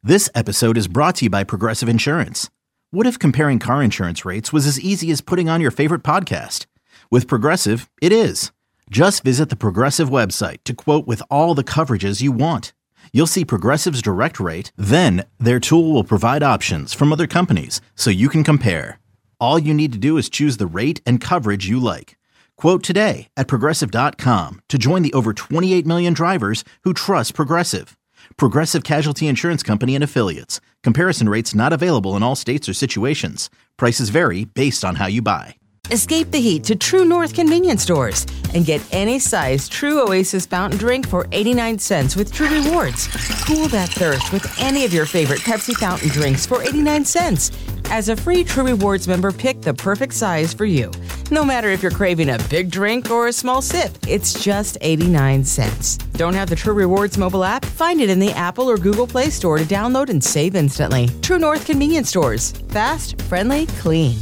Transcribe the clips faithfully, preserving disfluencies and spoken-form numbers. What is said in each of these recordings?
This episode is brought to you by Progressive Insurance. What if comparing car insurance rates was as easy as putting on your favorite podcast? With Progressive, it is. Just visit the Progressive website to quote with all the coverages you want. You'll see Progressive's direct rate, then their tool will provide options from other companies so you can compare. All you need to do is choose the rate and coverage you like. Quote today at progressive dot com to join the over twenty-eight million drivers who trust Progressive. Progressive Casualty Insurance Company and Affiliates. Comparison rates not available in all states or situations. Prices vary based on how you buy. Escape the heat to True North convenience stores and get any size True Oasis fountain drink for eighty-nine cents with True Rewards. Cool that thirst with any of your favorite Pepsi fountain drinks for eighty-nine cents. As a free True Rewards member, pick the perfect size for you. No matter if you're craving a big drink or a small sip, it's just eighty-nine cents. Don't have the True Rewards mobile app? Find it in the Apple or Google Play Store to download and save instantly. True North convenience stores. Fast, friendly, clean.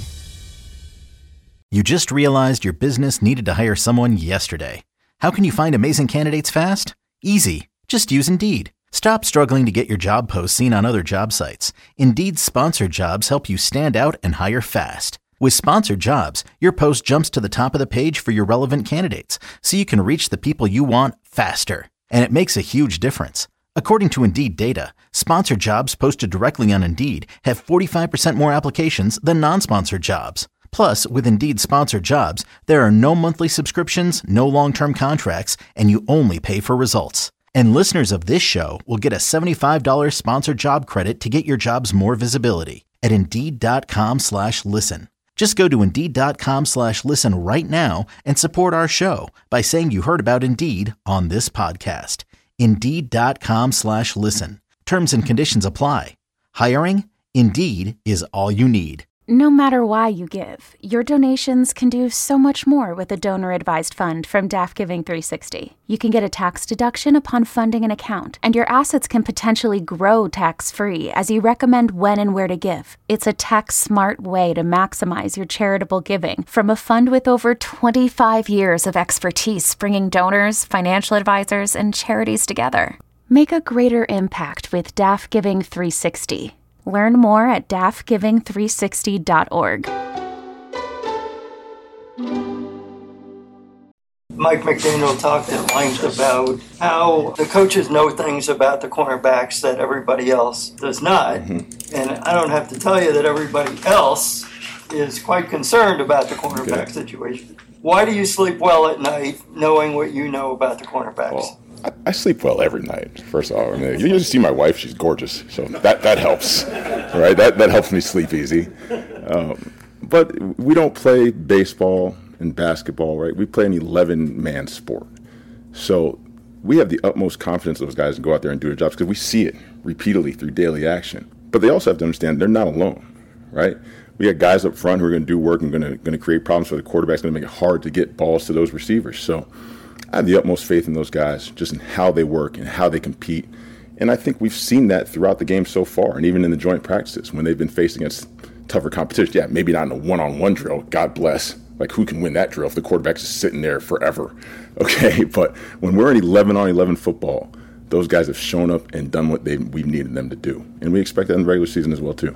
You just realized your business needed to hire someone yesterday. How can you find amazing candidates fast? Easy. Just use Indeed. Stop struggling to get your job posts seen on other job sites. Indeed's sponsored jobs help you stand out and hire fast. With sponsored jobs, your post jumps to the top of the page for your relevant candidates, so you can reach the people you want faster. And it makes a huge difference. According to Indeed data, sponsored jobs posted directly on Indeed have forty-five percent more applications than non-sponsored jobs. Plus, with Indeed sponsored jobs, there are no monthly subscriptions, no long-term contracts, and you only pay for results. And listeners of this show will get a seventy-five dollars sponsored job credit to get your jobs more visibility at Indeed.com slash listen. Just go to Indeed.com slash listen right now and support our show by saying you heard about Indeed on this podcast. Indeed.com slash listen. Terms and conditions apply. Hiring? Indeed is all you need. No matter why you give, your donations can do so much more with a donor-advised fund from D A F Giving three sixty. You can get a tax deduction upon funding an account, and your assets can potentially grow tax-free as you recommend when and where to give. It's a tax-smart way to maximize your charitable giving from a fund with over twenty-five years of expertise bringing donors, financial advisors, and charities together. Make a greater impact with D A F Giving three sixty. Learn more at D A F giving three sixty dot org. Mike McDaniel talked at length about how the coaches know things about the cornerbacks that everybody else does not. Mm-hmm. And I don't have to tell you that everybody else is quite concerned about the cornerback okay. situation. Why do you sleep well at night knowing what you know about the cornerbacks? Well, I, I sleep well every night, first of all. I mean, you just see my wife, she's gorgeous. So that, that helps, right? That, that helps me sleep easy. Um, but we don't play baseball and basketball, right? We play an eleven-man sport. So we have the utmost confidence in those guys to go out there and do their jobs because we see it repeatedly through daily action. But they also have to understand they're not alone, right? We got guys up front who are going to do work and going to going to create problems for the quarterback. It's going to make it hard to get balls to those receivers. So I have the utmost faith in those guys, just in how they work and how they compete. And I think we've seen that throughout the game so far, and even in the joint practices when they've been faced against tougher competition. Yeah, maybe not in a one-on-one drill, God bless. Like, who can win that drill if the quarterback's just sitting there forever? Okay, but when we're in eleven on eleven football, those guys have shown up and done what they we've needed them to do. And we expect that in the regular season as well, too.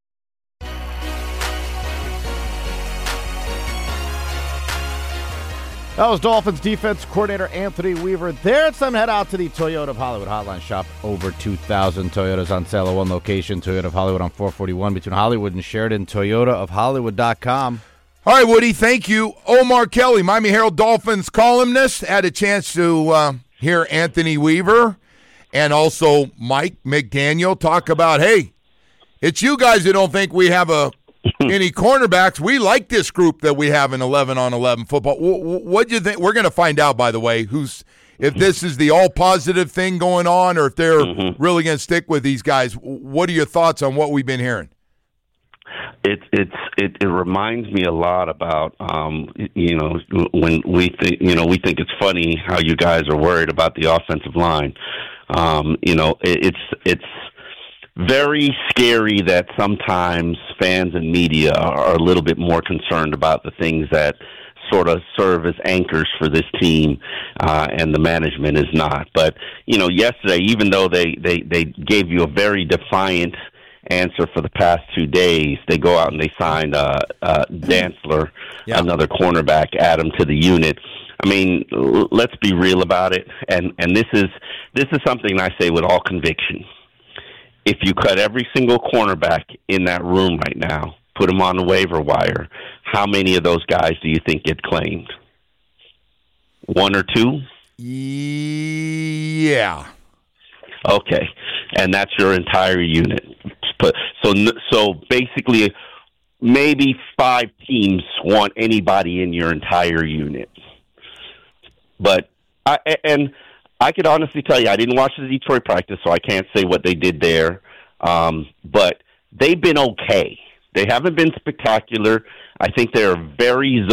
That was Dolphins defense coordinator Anthony Weaver. There, it's time to head out to the Toyota of Hollywood Hotline. Shop over two thousand Toyotas on sale at one location. Toyota of Hollywood on four forty-one between Hollywood and Sheridan. Toyota of Hollywood dot com. All right, Woody, thank you. Omar Kelly, Miami Herald Dolphins columnist, had a chance to uh, hear Anthony Weaver and also Mike McDaniel talk about, hey, it's you guys that don't think we have a any cornerbacks. We like this group that we have in eleven on eleven football. What do you think? We're going to find out, by the way, who's if this is the all-positive thing going on or if they're mm-hmm. really going to stick with these guys. What are your thoughts on what we've been hearing? It it's it, it reminds me a lot about um, you know when we think you know we think it's funny how you guys are worried about the offensive line. Um, you know it, it's it's very scary that sometimes fans and media are a little bit more concerned about the things that sort of serve as anchors for this team, uh, and the management is not. But, you know, yesterday, even though they, they, they gave you a very defiant answer for the past two days, they go out and they signed uh, uh, Dantzler, yeah. another cornerback, add him to the unit. I mean, l- let's be real about it, and, and this is this is something I say with all conviction. If you cut every single cornerback in that room right now, put them on the waiver wire, how many of those guys do you think get claimed? One or two? Yeah. Okay, and that's your entire unit. So, so basically, maybe five teams want anybody in your entire unit. But I and I could honestly tell you, I didn't watch the Detroit practice, so I can't say what they did there. Um, but they've been okay. They haven't been spectacular. I think they're very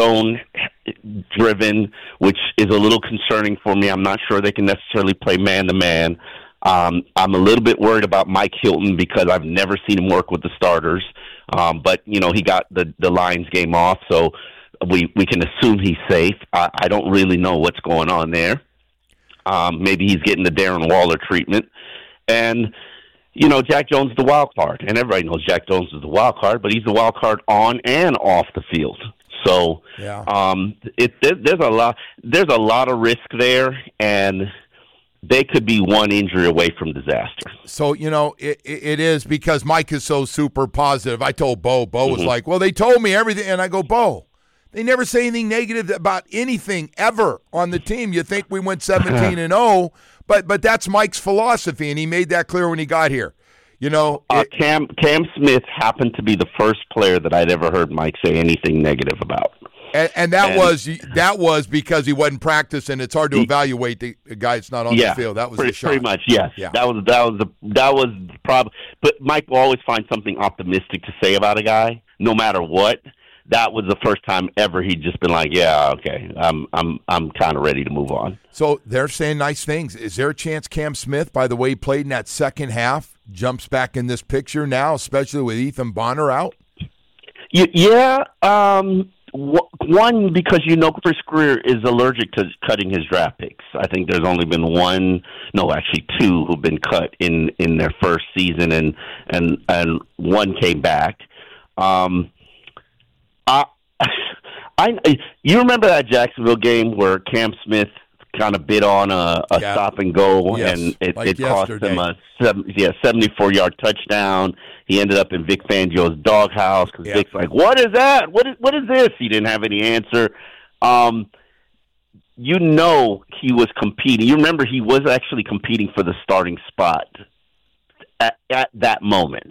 zone-driven, which is a little concerning for me. I'm not sure they can necessarily play man-to-man. Um, I'm a little bit worried about Mike Hilton because I've never seen him work with the starters. Um, but, you know, he got the, the Lions game off, so we, we can assume he's safe. I, I don't really know what's going on there. Um, maybe he's getting the Darren Waller treatment. And, you know, Jack Jones is the wild card, and everybody knows Jack Jones is the wild card, but he's the wild card on and off the field. So yeah. um, it, there, there's a lot there's a lot of risk there, and they could be one injury away from disaster. So, you know, it, it is because Mike is so super positive. I told Bo, Bo mm-hmm. was like, well, they told me everything. And I go, Bo, they never say anything negative about anything ever on the team. You think we went seventeen and oh, but but that's Mike's philosophy, and he made that clear when he got here. You know, uh, it, Cam Cam Smith happened to be the first player that I'd ever heard Mike say anything negative about. And, and that and, was that was because he wasn't practicing. It's hard to he, evaluate the, the guy that's not on yeah, the field. That was pretty, the shot. pretty much. Yes, yeah. that was that was the that was the problem. But Mike will always find something optimistic to say about a guy, no matter what. That was the first time ever he'd just been like, "Yeah, okay, I'm I'm I'm kind of ready to move on." So they're saying nice things. Is there a chance Cam Smith, by the way he played in that second half, jumps back in this picture now, especially with Ethan Bonner out? Yeah. Um, One, because you know Chris Greer is allergic to cutting his draft picks. I think there's only been one, no, actually two who've been cut in, in their first season, and and and one came back. Um, I, I, you remember that Jacksonville game where Cam Smith kind of bid on a, a yeah. stop and go, yes, and it, like it cost yesterday. him a seven, yeah, seventy-four yard touchdown. He ended up in Vic Fangio's doghouse because yeah. Vic's like, "What is that? What is what is this?" He didn't have any answer. Um, you know he was competing. You remember he was actually competing for the starting spot at, at that moment.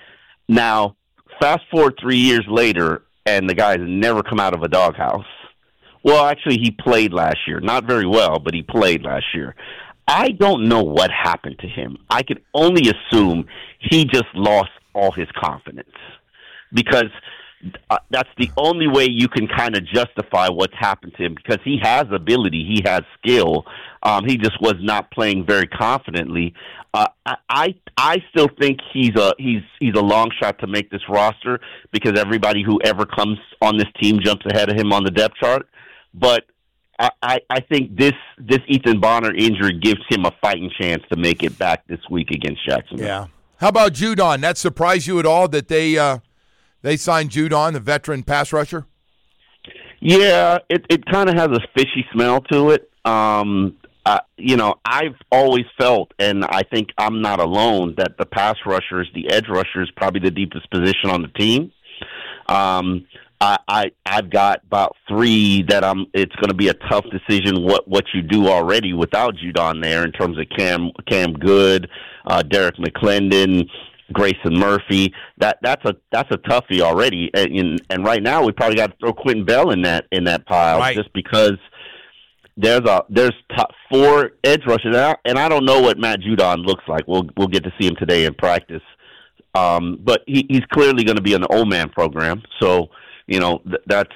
Now, fast forward three years later, and the guy has never come out of a doghouse. Well, actually, he played last year. Not very well, but he played last year. I don't know what happened to him. I can only assume he just lost all his confidence, because uh, that's the only way you can kind of justify what's happened to him, because he has ability, he has skill. Um, he just was not playing very confidently. Uh, I I still think he's a he's he's a long shot to make this roster, because everybody who ever comes on this team jumps ahead of him on the depth chart. But I, I think this this Ethan Bonner injury gives him a fighting chance to make it back this week against Jacksonville. Yeah. How about Judon? That surprised you at all that they uh, they signed Judon, the veteran pass rusher? Yeah, it it kind of has a fishy smell to it. Um, uh, you know, I've always felt, and I think I'm not alone, that the pass rushers, the edge rusher, is probably the deepest position on the team. Um, I, I I've got about three that I'm. It's going to be a tough decision what, what you do already without Judon there, in terms of Cam Cam Good, uh, Derek McClendon, Grayson Murphy. That that's a that's a toughie already. And and right now we probably got to throw Quentin Bell in that in that pile, right, just because there's a there's top four edge rushers, and I, and I don't know what Matt Judon looks like. We'll we'll get to see him today in practice, um, but he, he's clearly going to be in the old man program. So. You know, th- that's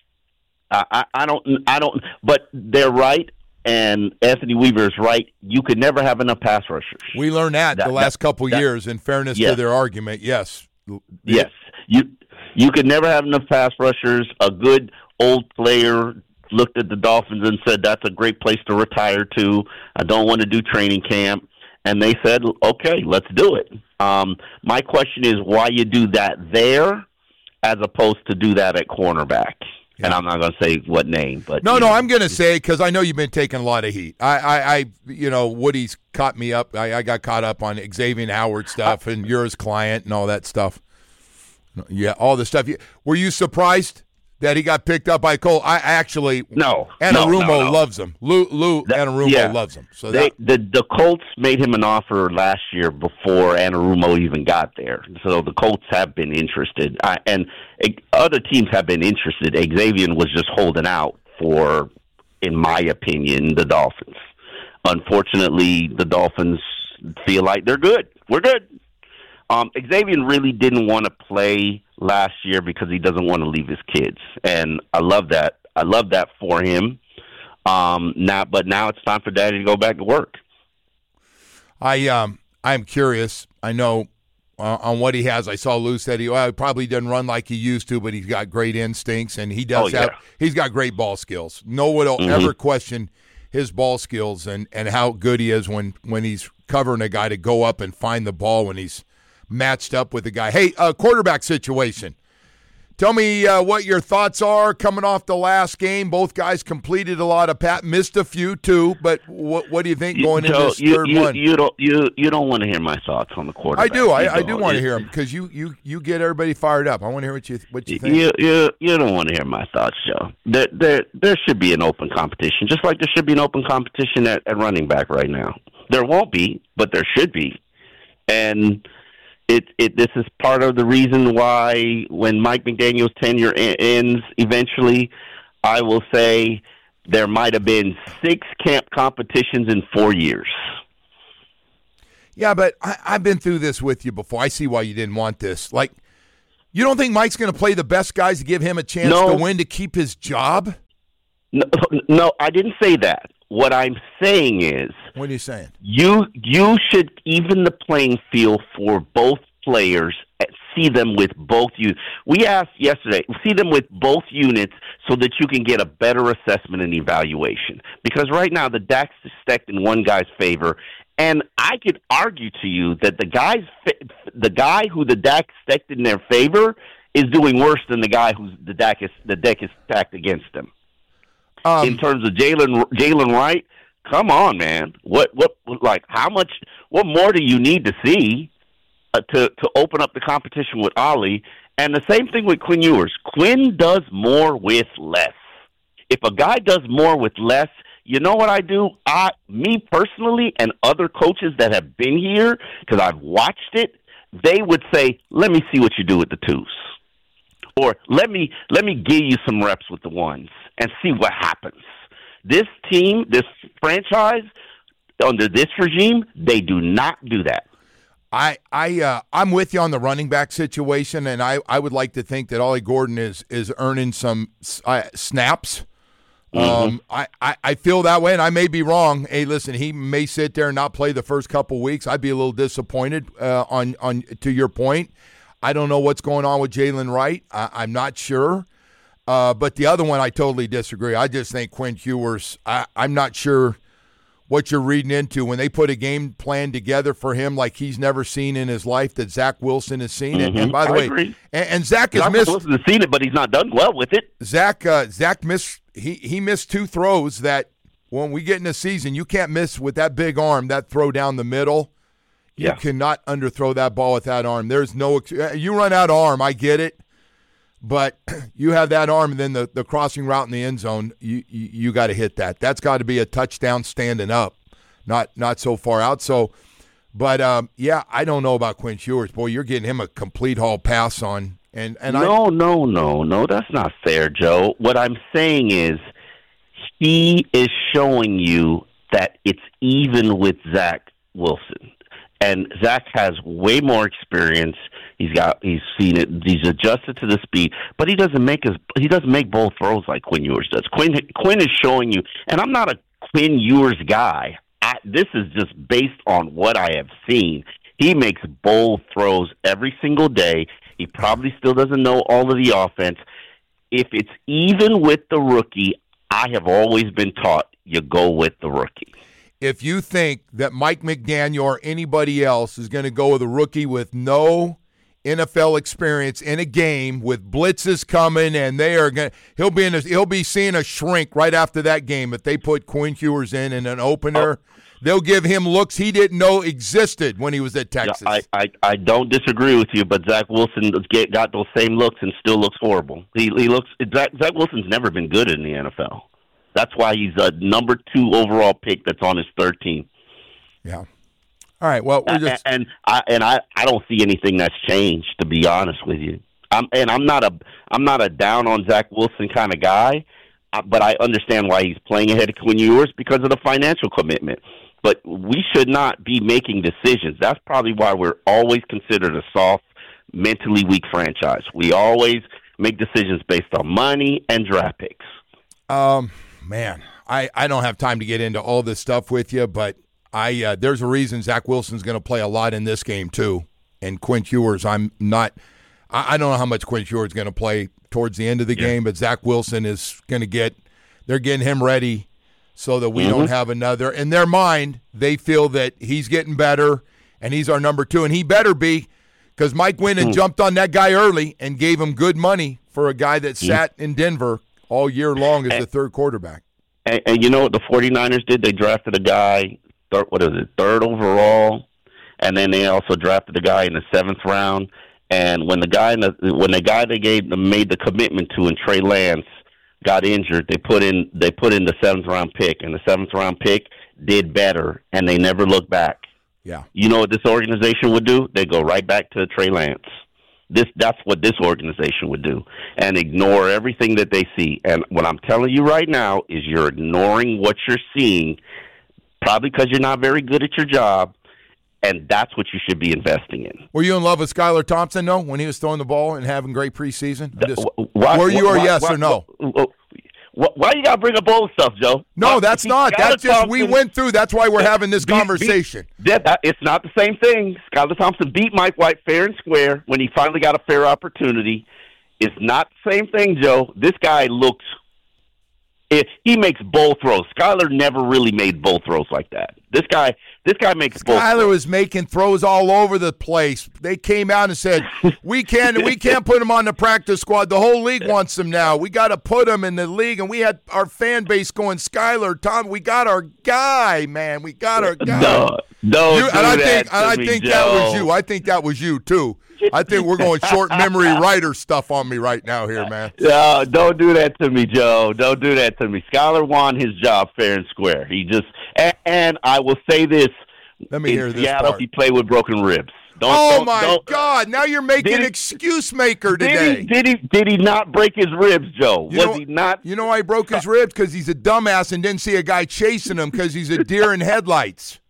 I, I don't I don't but they're right, and Anthony Weaver is right. You could never have enough pass rushers. We learned that, that the last that, couple that, years, in fairness yes. to their argument. Yes. Yes. You you could never have enough pass rushers. A good old player looked at the Dolphins and said, that's a great place to retire to. I don't want to do training camp. And they said, okay, let's do it. Um, my question is why you do that there as opposed to do that at cornerback. Yeah. And I'm not going to say what name, but no, no, know. I'm going to say because I know you've been taking a lot of heat. I, I, I you know, Woody's caught me up. I, I got caught up on Xavier Howard stuff, and you're his client and all that stuff. Yeah, all the stuff. Were you surprised that he got picked up by Cole? I actually no. Anarumo no, no, no. loves him. Lou Lou that, Anarumo yeah. loves him. So they, that, the the Colts made him an offer last year before Anarumo even got there. So the Colts have been interested, I, and it, other teams have been interested. Xavier was just holding out for, in my opinion, the Dolphins. Unfortunately, the Dolphins feel like they're good. We're good. Um, Xavier really didn't want to play last year because he doesn't want to leave his kids, and I love that. I love that for him. Um, now, but now it's time for Daddy to go back to work. I um, I'm curious. I know uh, on what he has. I saw Lou said he, well, he probably doesn't run like he used to, but he's got great instincts, and he does oh, yeah. have. He's got great ball skills. No one will mm-hmm. ever question his ball skills and, and how good he is when when he's covering a guy to go up and find the ball when he's matched up with the guy. Hey, uh, quarterback situation. Tell me uh, what your thoughts are coming off the last game. Both guys completed a lot of pat, missed a few too. But what what do you think going you, into this you, third you, one? You don't you you don't want to hear my thoughts on the quarterback. I do. I, I do don't. want to hear them because you, you you get everybody fired up. I want to hear what you what you think. You you, you don't want to hear my thoughts, Joe. There there there should be an open competition, just like there should be an open competition at, at running back right now. There won't be, but there should be, and. It, it, this is part of the reason why when Mike McDaniel's tenure ends eventually, I will say there might have been six camp competitions in four years. Yeah, but I, I've been through this with you before. I see why you didn't want this. Like, you don't think Mike's going to play the best guys to give him a chance no. to win to keep his job? No, no, I didn't say that. What I'm saying is, what are you saying? You you should even the playing field for both players. See them with both you. We asked yesterday. See them with both units so that you can get a better assessment and evaluation. Because right now the deck's stacked in one guy's favor, and I could argue to you that the guys, the guy who the deck stacked in their favor is doing worse than the guy who's the deck is the deck is stacked against them. Um, in terms of Jalen Jalen Wright, come on, man. What what like how much? What more do you need to see uh, to to open up the competition with Ollie? And the same thing with Quinn Ewers. Quinn does more with less. If a guy does more with less, you know what I do? I, me personally, and other coaches that have been here because I've watched it, they would say, "Let me see what you do with the twos," or "Let me let me give you some reps with the ones." And see what happens. This team, this franchise, under this regime, they do not do that. I, I, uh, I'm with you on the running back situation, and I, I would like to think that Ollie Gordon is is earning some uh, snaps. Mm-hmm. Um, I, I, I feel that way, and I may be wrong. Hey, listen, he may sit there and not play the first couple weeks. I'd be a little disappointed. Uh, on on to your point, I don't know what's going on with Jalen Wright. I, I'm not sure. Uh, but the other one, I totally disagree. I just think Quinn Ewers, I, I'm not sure what you're reading into when they put a game plan together for him like he's never seen in his life that Zach Wilson has seen it. Mm-hmm. And by the I way, agree. and, and Zach has Zach missed. Wilson has seen it, but he's not done well with it. Zach, uh, Zach missed. He he missed two throws that when we get in the season, you can't miss with that big arm. That throw down the middle, you yeah. cannot underthrow that ball with that arm. There's no. You run out of arm, I get it. But you have that arm, and then the, the crossing route in the end zone, you you, you got to hit that. That's got to be a touchdown standing up, not not so far out. So, but um, yeah, I don't know about Quinn Ewers. Boy, you're getting him a complete hall pass on. And and no, I, no, no, no, that's not fair, Joe. What I'm saying is, he is showing you that it's even with Zach Wilson, and Zach has way more experience. He's got, he's seen it. He's adjusted to the speed, but he doesn't make his, he doesn't make bold throws like Quinn Ewers does. Quinn, Quinn is showing you, and I'm not a Quinn Ewers guy. I, this is just based on what I have seen. He makes bold throws every single day. He probably still doesn't know all of the offense. If it's even with the rookie, I have always been taught you go with the rookie. If you think that Mike McDaniel or anybody else is going to go with a rookie with no N F L experience in a game with blitzes coming and they are going, he'll be in, a, he'll be seeing a shrink right after that game if they put Quinn Ewers in in an opener. Oh. They'll give him looks he didn't know existed when he was at Texas. I, I, I don't disagree with you, but Zach Wilson get, got those same looks and still looks horrible. He he looks Zach, Zach Wilson's never been good in the N F L. That's why he's a number two overall pick that's on his third team. Yeah. All right. Well, we're just and, and I and I, I don't see anything that's changed, to be honest with you. I'm and I'm not a I'm not a down on Zach Wilson kind of guy, but I understand why he's playing ahead of Quinn Ewers because of the financial commitment. But we should not be making decisions. That's probably why we're always considered a soft, mentally weak franchise. We always make decisions based on money and draft picks. Um, man, I, I don't have time to get into all this stuff with you, but I uh, there's a reason Zach Wilson's going to play a lot in this game too. And Quinn Ewers, I'm not. I, I don't know how much Quinn Ewers is going to play towards the end of the yeah. game, but Zach Wilson is going to get. They're getting him ready. So that we mm-hmm. don't have another. In their mind, they feel that he's getting better and he's our number two. And he better be, because Mike went and mm. jumped on that guy early and gave him good money for a guy that mm. sat in Denver all year long as and, the third quarterback. And, and you know what the 49ers did? They drafted a guy, third, what is it, third overall, and then they also drafted a guy in the seventh round. And when the guy in the, when the guy they gave them made the commitment to, and Trey Lance, got injured, they put in they put in the seventh round pick, and the seventh round pick did better, and they never looked back. Yeah, you know what this organization would do? They go right back to Trey Lance. This that's what this organization would do, and ignore everything that they see. And what I'm telling you right now is you're ignoring what you're seeing, probably because you're not very good at your job. And that's what you should be investing in. Were you in love with Skylar Thompson, no, when he was throwing the ball and having great preseason? Just, why, were you why, or yes why, or no? Why, why, why you got to bring up old stuff, Joe? No, why, that's not. That's just Thompson, we went through. That's why we're having this beat, conversation. Beat, that, it's not the same thing. Skylar Thompson beat Mike White fair and square when he finally got a fair opportunity. It's not the same thing, Joe. This guy looks It, he makes bull throws. Skylar never really made bull throws like that. This guy, this guy makes bull throws. Skylar was making throws all over the place. They came out and said, "We can't, we can't put him on the practice squad. The whole league wants him now. We got to put him in the league." And we had our fan base going, "Skylar, Tom, we got our guy, man. We got our guy." No, no, you, and I think, and I think that was you. I think that was you too. I think we're going short memory writer stuff on me right now here, man. No, don't do that to me, Joe. Don't do that to me. Skylar won his job fair and square. He just and, and I will say this. Let me in hear this Seattle, part. He played with broken ribs. Don't, oh don't, my don't, God! Now you're making did he, excuse maker today. Did he, did he? Did he not break his ribs, Joe? You Was know, he not? You know why he broke his ribs? Because he's a dumbass and didn't see a guy chasing him because he's a deer in headlights.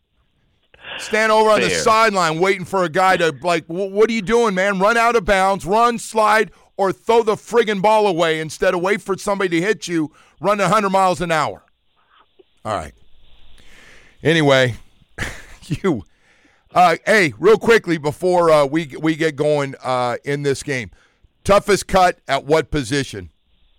Stand over on Fair. the sideline waiting for a guy to, like, what are you doing, man? Run out of bounds, run, slide, or throw the friggin' ball away instead of wait for somebody to hit you, run one hundred miles an hour. All right. Anyway, you, uh, hey, real quickly before uh, we we get going uh, in this game, toughest cut at what position?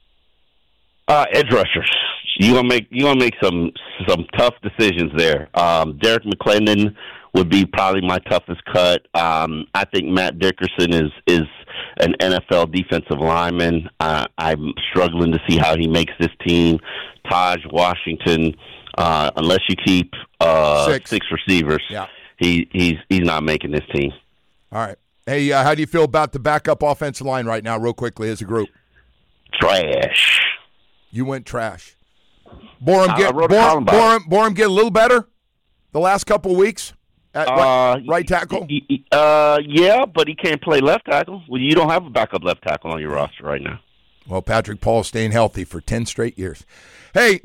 Uh, edge rushers. You gonna make you gonna make some some tough decisions there. Um, Derek McClendon would be probably my toughest cut. Um, I think Matt Dickerson is is an N F L defensive lineman. Uh, I'm struggling to see how he makes this team. Taj Washington, uh, unless you keep uh, six. six receivers, yeah. he he's he's not making this team. All right. Hey, uh, how do you feel about the backup offensive line right now, real quickly, as a group? Trash. You went trash. Borum get I wrote a Borum, column about Borum, Borum get a little better the last couple of weeks at Uh, right, right tackle. y- y- Uh, yeah, but he can't play left tackle. Well, you don't have a backup left tackle on your roster right now. Well, Patrick Paul's staying healthy for ten straight years. Hey,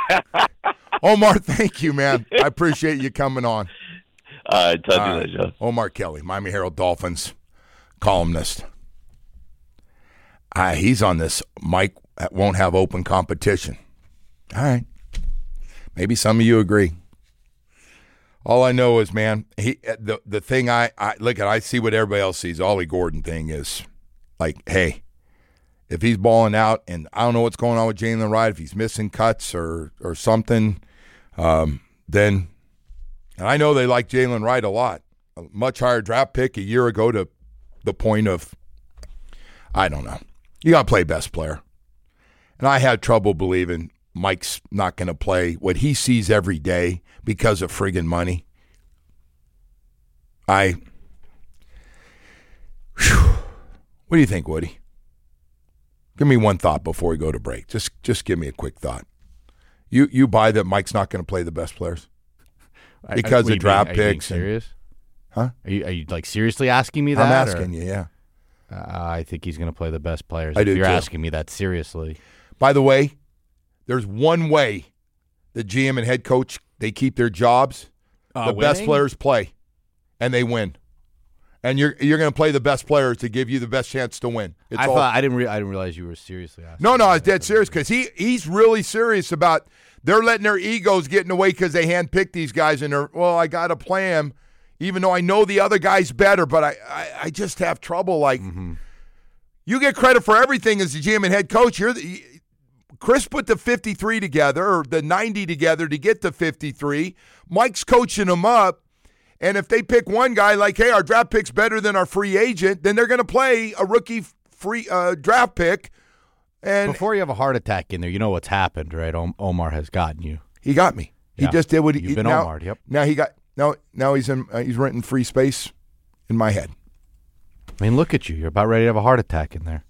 Omar, thank you, man. I appreciate you coming on. All right, talk to All you right. later, Joe. Omar Kelly, Miami Herald Dolphins columnist. Uh, he's on this. Mike won't have open competition. All right. Maybe some of you agree. All I know is, man, he the the thing I, I look at, I see what everybody else sees. Ollie Gordon thing is like, hey, if he's balling out, and I don't know what's going on with Jalen Wright, if he's missing cuts or or something, um, then and I know they like Jalen Wright a lot. A much higher draft pick a year ago to the point of, I don't know. You got to play best player. And I had trouble believing Mike's not going to play what he sees every day because of friggin' money. I, whew. What do you think, Woody? Give me one thought before we go to break. Just just give me a quick thought. You you buy that Mike's not going to play the best players? Because of draft being, are you being picks. And, serious? huh? Are you, are you like seriously asking me that? I'm asking or? you, yeah. Uh, I think he's going to play the best players. I if do you're too. asking me that seriously. By the way, there's one way the G M and head coach, they keep their jobs. Uh, the winning? best players play, and they win. And you're you're going to play the best players to give you the best chance to win. It's I all, thought I didn't re- I didn't realize you were seriously asking. No, no, me I was that. dead serious because he he's really serious about they're letting their egos get in the way because they handpicked these guys and they're, well, I got to play him, even though I know the other guy's better, but I, I, I just have trouble. Like, Mm-hmm. you get credit for everything as the G M and head coach. You're the, Chris put the fifty-three together or the ninety together to get the fifty-three. Mike's coaching them up. And if they pick one guy like, hey, our draft pick's better than our free agent, then they're going to play a rookie free uh, draft pick. And Before you have a heart attack in there, you know what's happened, right? Om- Omar has gotten you. he got me. Yeah. He just did what he. You've been now, Omar'd, yep. Now he got. Now now he's in. Uh, he's renting free space in my head. I mean, look at you. You're about ready to have a heart attack in there.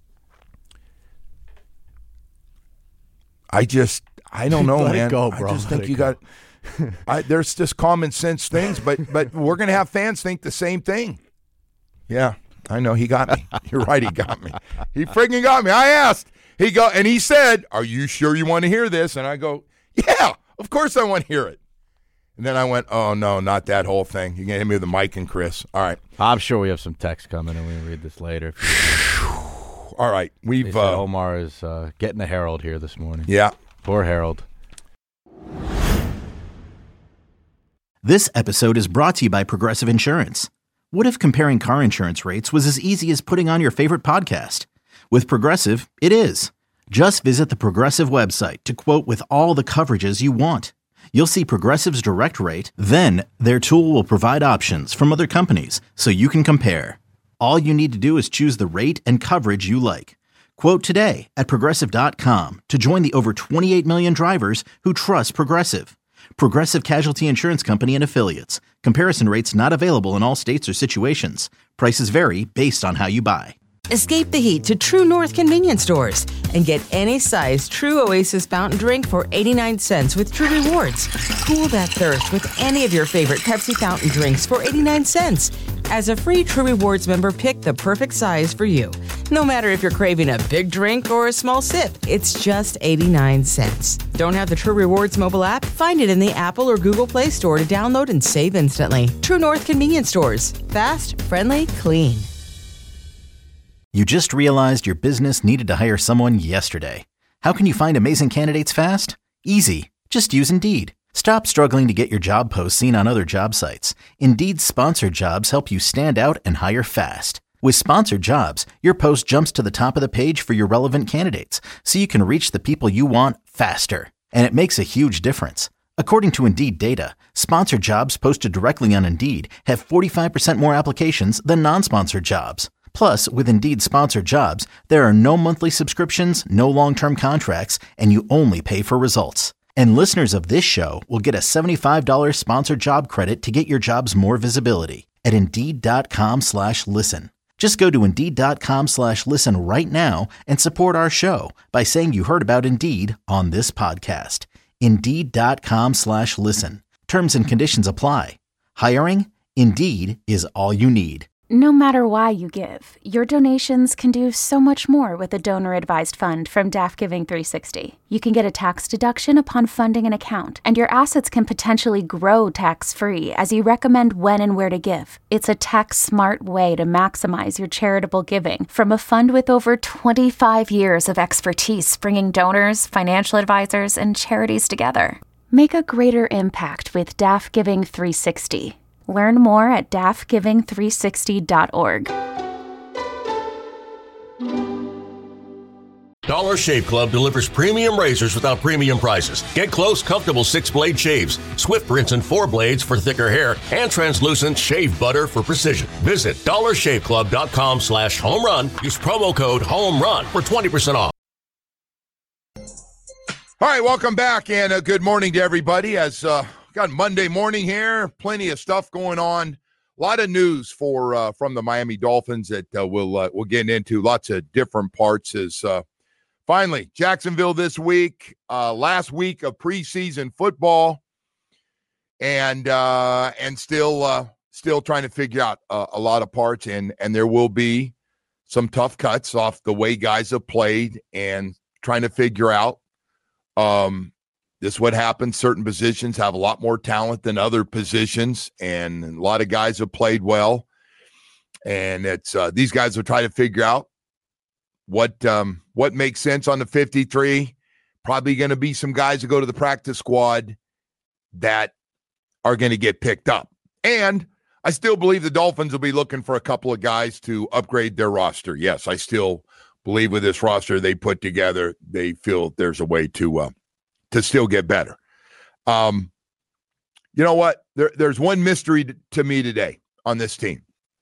I just. I don't know, Let it man. go, bro. I just Let think it you go. got. I, there's just common sense things, but but we're gonna have fans think the same thing. Yeah, I know he got me. You're right, he got me. He freaking got me. I asked. He go and he said, "Are you sure you want to hear this?" And I go, "Yeah, of course I want to hear it." And then I went, "Oh no, not that whole thing. You're gonna hit me with the Mike and Chris." All right, I'm sure we have some text coming, and we can read this later. all right. They We've said uh, Omar is uh, getting the Herald here this morning. yeah. Poor Herald. This episode is brought to you by Progressive Insurance. What if comparing car insurance rates was as easy as putting on your favorite podcast? With Progressive, it is. Just visit the Progressive website to quote with all the coverages you want. You'll see Progressive's direct rate, then their tool will provide options from other companies so you can compare. All you need to do is choose the rate and coverage you like. Quote today at Progressive dot com to join the over twenty-eight million drivers who trust Progressive. Progressive Casualty Insurance Company and Affiliates. Comparison rates not available in all states or situations. Prices vary based on how you buy. Escape the heat to True North convenience stores and get any size True Oasis fountain drink for eighty-nine cents with True Rewards. Cool that thirst with any of your favorite Pepsi fountain drinks for eighty-nine cents. As a free True Rewards member, pick the perfect size for you. No matter if you're craving a big drink or a small sip, it's just eighty-nine cents. Don't have the True Rewards mobile app? Find it in the Apple or Google Play Store to download and save instantly. True North convenience stores. Fast, friendly, clean. You just realized your business needed to hire someone yesterday. How can you find amazing candidates fast? Easy. Just use Indeed. Stop struggling to get your job posts seen on other job sites. Indeed's sponsored jobs help you stand out and hire fast. With sponsored jobs, your post jumps to the top of the page for your relevant candidates, so you can reach the people you want faster. And it makes a huge difference. According to Indeed data, sponsored jobs posted directly on Indeed have forty-five percent more applications than non-sponsored jobs. Plus, with Indeed sponsored jobs, there are no monthly subscriptions, no long-term contracts, and you only pay for results. And listeners of this show will get a seventy-five dollars sponsored job credit to get your jobs more visibility at Indeed.com slash listen. Just go to Indeed.com slash listen right now and support our show by saying you heard about Indeed on this podcast. Indeed.com slash listen. Terms and conditions apply. Hiring? Indeed is all you need. No matter why you give, your donations can do so much more with a donor-advised fund from D A F Giving three sixty. You can get a tax deduction upon funding an account, and your assets can potentially grow tax-free as you recommend when and where to give. It's a tax-smart way to maximize your charitable giving from a fund with over twenty-five years of expertise bringing donors, financial advisors, and charities together. Make a greater impact with D A F Giving three sixty. Learn more at D A F giving three sixty dot org. Dollar Shave Club delivers premium razors without premium prices. Get close, comfortable six-blade shaves, Swift rinse and four blades for thicker hair, and translucent shave butter for precision. Visit dollar shave club dot com slash home run. Use promo code HOMERUN for twenty percent off. All right, welcome back, and uh, good morning to everybody. As uh, got Monday morning here, plenty of stuff going on. A lot of news for uh, from the Miami Dolphins that uh, we'll uh, we'll get into. Lots of different parts. As uh, finally Jacksonville this week, uh, last week of preseason football, and uh, and still uh, still trying to figure out uh, a lot of parts. And and there will be some tough cuts off the way guys have played, and trying to figure out. Um, This is what happens. Certain positions have a lot more talent than other positions, and a lot of guys have played well. And it's uh, these guys will try to figure out what um, what makes sense on the fifty-three. Probably going to be some guys that go to the practice squad that are going to get picked up. And I still believe the Dolphins will be looking for a couple of guys to upgrade their roster. Yes, I still believe with this roster they put together, they feel there's a way to uh, to still get better. Um, you know what? There, there's one mystery to, to me today on this team.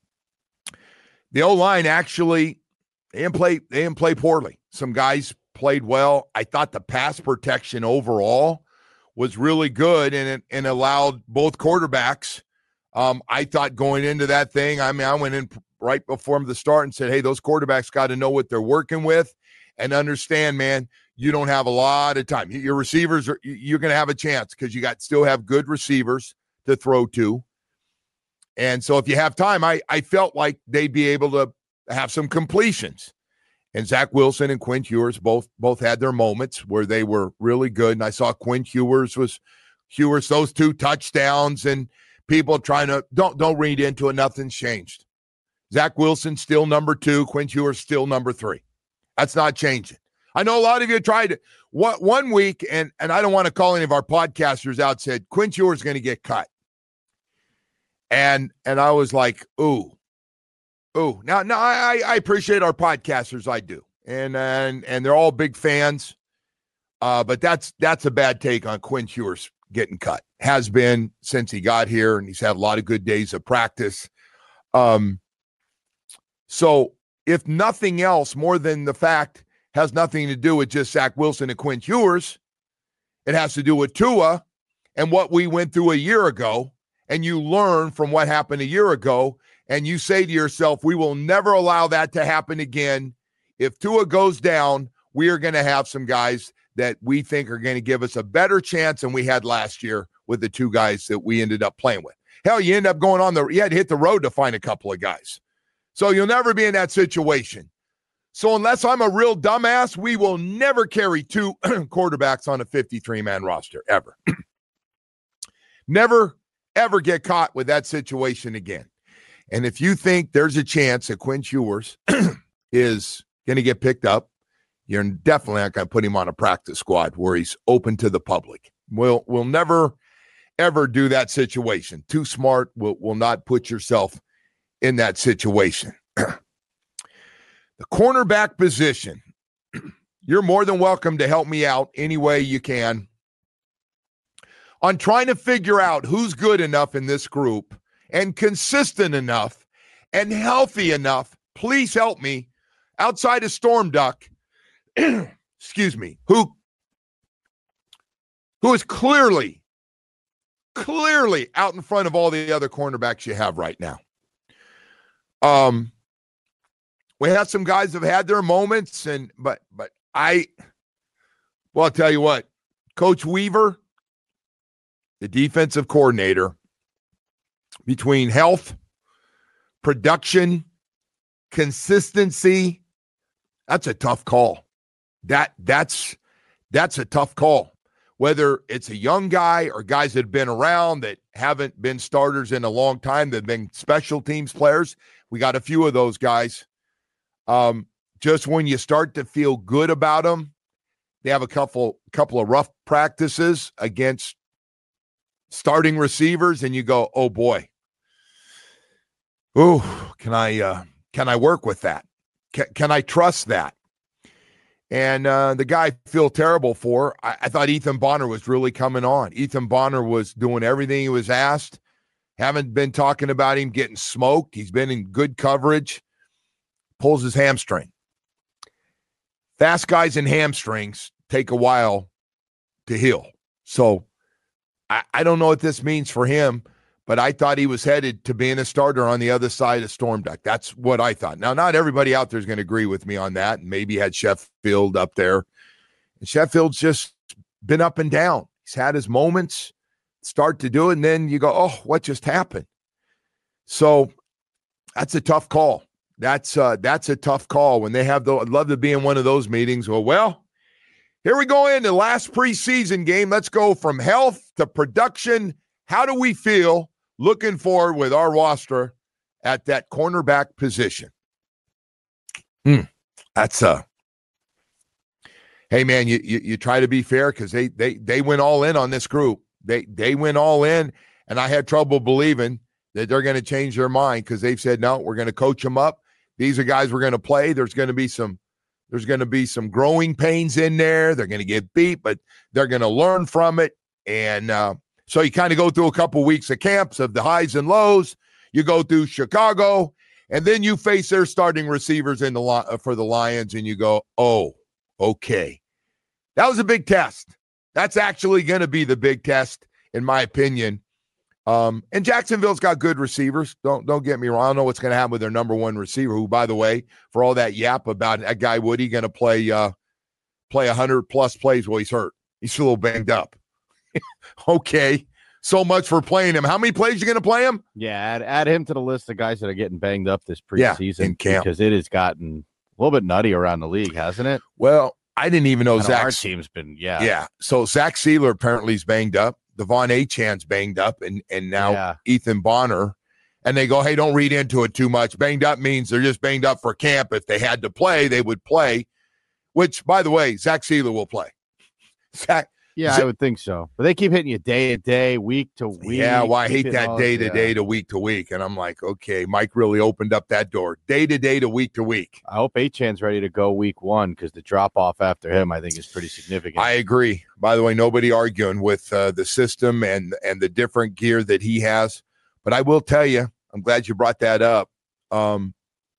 The O-line actually, they didn't play, they didn't play poorly. Some guys played well. I thought the pass protection overall was really good, and it and allowed both quarterbacks. Um, I thought going into that thing, I mean, I went in right before the start and said, hey, those quarterbacks got to know what they're working with and understand, man, you don't have a lot of time. Your receivers, are you're going to have a chance because you got still have good receivers to throw to. And so if you have time, I, I felt like they'd be able to have some completions. And Zach Wilson and Quinn Ewers both both had their moments where they were really good. And I saw Quinn Ewers was Ewers, those two touchdowns, and people trying to don't don't read into it. Nothing's changed. Zach Wilson still number two, Quinn Ewers still number three. That's not changing. I know a lot of you tried what one week, and, and I don't want to call any of our podcasters out, said Quinn Ewers is going to get cut. And and I was like, ooh, ooh. Now, now I, I appreciate our podcasters, I do. And and and they're all big fans. Uh, but that's that's a bad take on Quinn Ewers getting cut. Has been since he got here, and he's had a lot of good days of practice. Um, so if nothing else, more than the fact has nothing to do with just Zach Wilson and Quinn Ewers. It has to do with Tua and what we went through a year ago, and you learn from what happened a year ago, and you say to yourself, we will never allow that to happen again. If Tua goes down, we are going to have some guys that we think are going to give us a better chance than we had last year with the two guys that we ended up playing with. Hell, you end up going on the, you had to hit the road to find a couple of guys. So you'll never be in that situation. So unless I'm a real dumbass, we will never carry two quarterbacks on a fifty-three man roster, ever. Never, ever get caught with that situation again. And if you think there's a chance that Quinn Ewers is going to get picked up, you're definitely not going to put him on a practice squad where he's open to the public. We'll, we'll never, ever do that situation. Too smart. Will will not put yourself in that situation. The cornerback position, you're more than welcome to help me out any way you can on trying to figure out who's good enough in this group and consistent enough and healthy enough. Please help me outside of Storm Duck, excuse me, who, who is clearly, clearly out in front of all the other cornerbacks you have right now. Um, We have some guys have had their moments, and but but I, well, I'll tell you what, Coach Weaver, the defensive coordinator, between health, production, consistency, that's a tough call. That that's that's a tough call. Whether it's a young guy or guys that have been around that haven't been starters in a long time, that have been special teams players. We got a few of those guys. Um, just when you start to feel good about them, they have a couple couple of rough practices against starting receivers, and you go, "Oh boy, ooh, can I uh, can I work with that? Can, can I trust that?" And uh, the guy I feel terrible for, I, I thought Ethan Bonner was really coming on. Ethan Bonner was doing everything he was asked. Haven't been talking about him getting smoked. He's been in good coverage. Pulls his hamstring. Fast guys and hamstrings take a while to heal. So I, I don't know what this means for him, but I thought he was headed to being a starter on the other side of Storm Duck. That's what I thought. Now, not everybody out there is going to agree with me on that. Maybe had Sheffield up there. And Sheffield's just been up and down. He's had his moments, start to do it, and then you go, oh, what just happened? So that's a tough call. That's uh, that's a tough call when they have the. I'd love to be in one of those meetings. Well, well, here we go into the last preseason game. Let's go from health to production. How do we feel looking forward with our roster at that cornerback position? Hmm. That's a. Hey man, you you, you try to be fair because they they they went all in on this group. They they went all in, and I had trouble believing that they're going to change their mind because they've said no. We're going to coach them up. These are guys we're going to play. There's going to be some. There's going to be some growing pains in there. They're going to get beat, but they're going to learn from it. And uh, so you kind of go through a couple weeks of camps of the highs and lows. You go through Chicago, and then you face their starting receivers in the uh, for the Lions, and you go, oh, okay. That was a big test. That's actually going to be the big test, in my opinion. Um, and Jacksonville's got good receivers. Don't don't get me wrong. I don't know what's going to happen with their number one receiver, who, by the way, for all that yap about that guy Woody going to play uh, play one hundred plus plays while he's hurt. He's a little banged up. Okay. So much for playing him. How many plays you going to play him? Yeah, add, add him to the list of guys that are getting banged up this preseason yeah, in camp. Because it has gotten a little bit nutty around the league, hasn't it? Well, I didn't even know, know Zach. Our team's been, yeah. Yeah. So Zach Sealer apparently is banged up. Devon Achan's banged up, and and now yeah. Ethan Bonner. And they go, hey, don't read into it too much. Banged up means they're just banged up for camp. If they had to play, they would play, which, by the way, Zach Sealer will play. Zach. Yeah, I would think so. But they keep hitting you day to day, week to week. Yeah, well, I hate that day to day to week to week. And I'm like, okay, Mike really opened up that door. Day to day to week to week. I hope Achan's ready to go week one because the drop-off after him, I think, is pretty significant. I agree. By the way, nobody arguing with uh, the system and, and the different gear that he has. But I will tell you, I'm glad you brought that up. Um,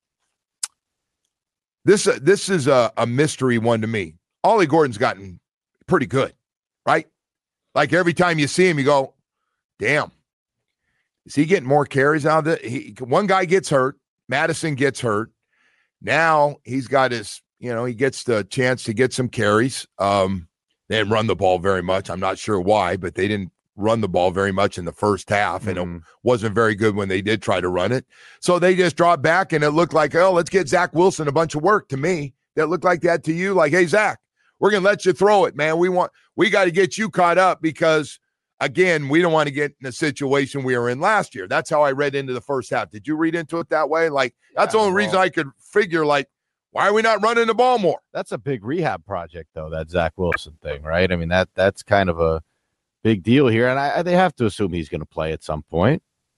this, uh, this is a, a mystery one to me. Ollie Gordon's gotten pretty good. Right? Like every time you see him, you go, damn, is he getting more carries out of it? He, one guy gets hurt. Madison gets hurt. Now he's got his, you know, he gets the chance to get some carries. Um, they didn't run the ball very much. I'm not sure why, but they didn't run the ball very much in the first half, mm-hmm. and it wasn't very good when they did try to run it. So they just dropped back, and it looked like, oh, let's get Zach Wilson a bunch of work to me. That looked like that to you, like, hey, Zach, we're going to let you throw it, man. We want, we got to get you caught up because, again, we don't want to get in a situation we were in last year. That's how I read into the first half. Did you read into it that way? Like, that's yeah, the only well, reason I could figure, like, why are we not running the ball more? That's a big rehab project, though, that Zach Wilson thing, right? I mean, that that's kind of a big deal here. And I, they have to assume he's going to play at some point.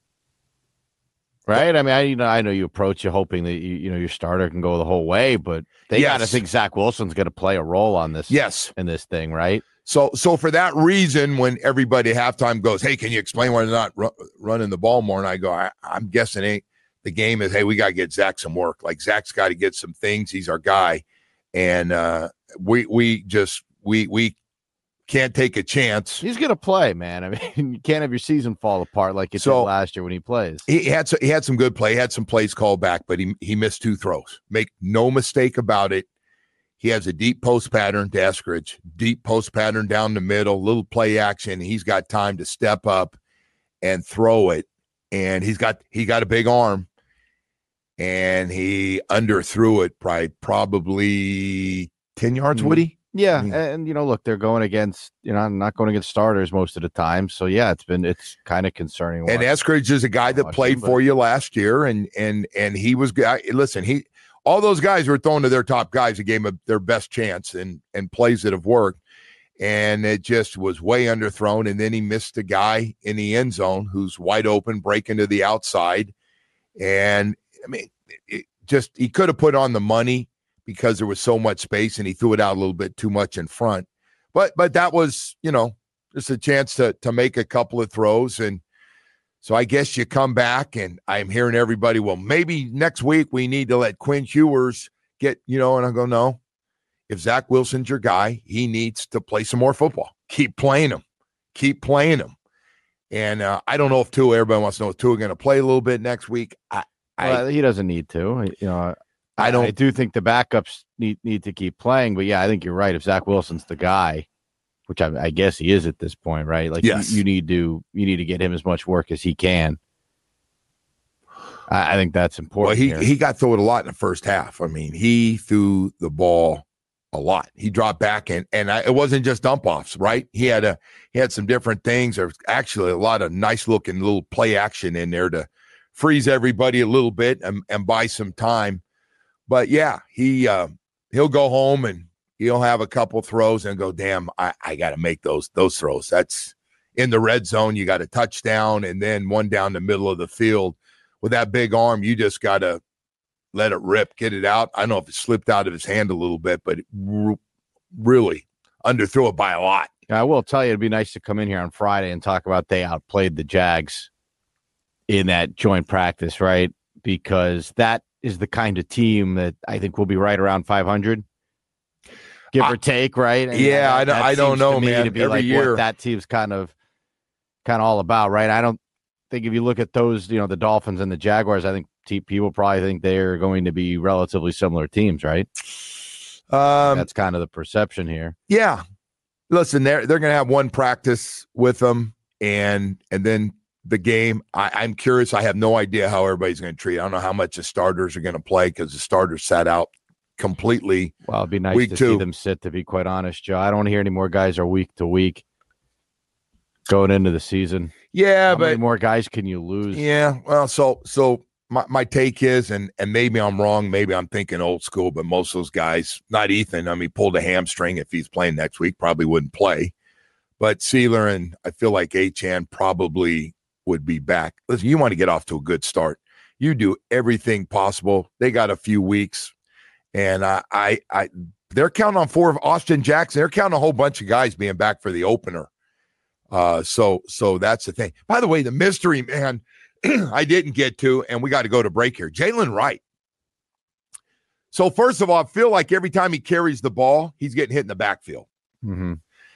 Right? I mean, I you know I know you approach you hoping that you, you know your starter can go the whole way, but they yes. got to think Zach Wilson's going to play a role on this yes. in this thing, right? So so for that reason, when everybody at halftime goes, hey, can you explain why they're not ru- running the ball more? And I go, I, I'm guessing ain't the game is, hey, we got to get Zach some work. Like Zach's got to get some things. He's our guy. And uh, we we just we we can't take a chance. He's going to play, man. I mean, you can't have your season fall apart like it so, did last year when he plays. He had so, he had some good play. He had some plays called back, but he he missed two throws. Make no mistake about it. He has a deep post pattern to Eskridge, deep post pattern down the middle, little play action. He's got time to step up and throw it, and he's got he got a big arm, and he underthrew it by probably ten yards. Mm-hmm. Woody. Yeah, and, and you know, look, they're going against, you know, not going against starters most of the time. So yeah, it's been it's kind of concerning. And Eskridge is a guy that played for you last year, and and and he was good. Listen, he all those guys were thrown to their top guys who gave them their best chance and and plays that have worked, and it just was way underthrown. And then he missed a guy in the end zone who's wide open, breaking to the outside, and I mean, it just he could have put on the money. because there was so much space and he threw it out a little bit too much in front. But but that was, you know, just a chance to to make a couple of throws. And so I guess you come back, and I'm hearing everybody, well, maybe next week we need to let Quinn Ewers get, you know, and I go, no. If Zach Wilson's your guy, he needs to play some more football. Keep playing him. Keep playing him. And uh, I don't know if Tua, everybody wants to know if Tua going to play a little bit next week. I, I well, he doesn't need to. You know, I don't. I do think the backups need need to keep playing, but yeah, I think you're right. If Zach Wilson's the guy, which I, I guess he is at this point, right? Like, yes. you, you need to you need to get him as much work as he can. I, I think that's important. Well, he here. he got through it a lot in the first half. I mean, he threw the ball a lot. He dropped back, and and I, it wasn't just dump offs, right? He had a he had some different things. There's actually a lot of nice looking little play action in there to freeze everybody a little bit and, and buy some time. But yeah, he uh, he'll go home and he'll have a couple throws and go, damn, I, I got to make those those throws. That's in the red zone. You got a touchdown and then one down the middle of the field. With that big arm, you just got to let it rip, get it out. I don't know if it slipped out of his hand a little bit, but it r- really underthrew it by a lot. I will tell you, it'd be nice to come in here on Friday and talk about they outplayed the Jags in that joint practice, right? Because that is the kind of team that I think will be right around five hundred, give I, or take, right? And yeah, that, I don't, I don't know, man. To be Every like year, what that team's kind of, kind of all about, right? I don't think if you look at those, you know, the Dolphins and the Jaguars, I think t- people probably think they're going to be relatively similar teams, right? Um, That's kind of the perception here. Yeah. Listen, they're they're going to have one practice with them, and and then the game. I, I'm curious. I have no idea how everybody's going to treat it. I don't know how much the starters are going to play because the starters sat out completely. Well, it'd be nice week to two. see them sit, to be quite honest, Joe. I don't want to hear any more guys are week to week going into the season. Yeah, how but many more guys can you lose? Yeah, well, so so my, my take is, and and maybe I'm wrong, maybe I'm thinking old school, but most of those guys, not Ethan, I mean, pulled a hamstring. If he's playing next week, probably wouldn't play. But Sealer and I feel like Achane probably would be back. Listen, you want to get off to a good start. You do everything possible. They got a few weeks, and I, I, I they're counting on four of Austin Jackson. They're counting a whole bunch of guys being back for the opener. Uh, so so that's the thing. By the way, the mystery man I didn't get to, and we got to go to break here. Jalen Wright. So first of all, I feel like every time he carries the ball, he's getting hit in the backfield. Mm-hmm.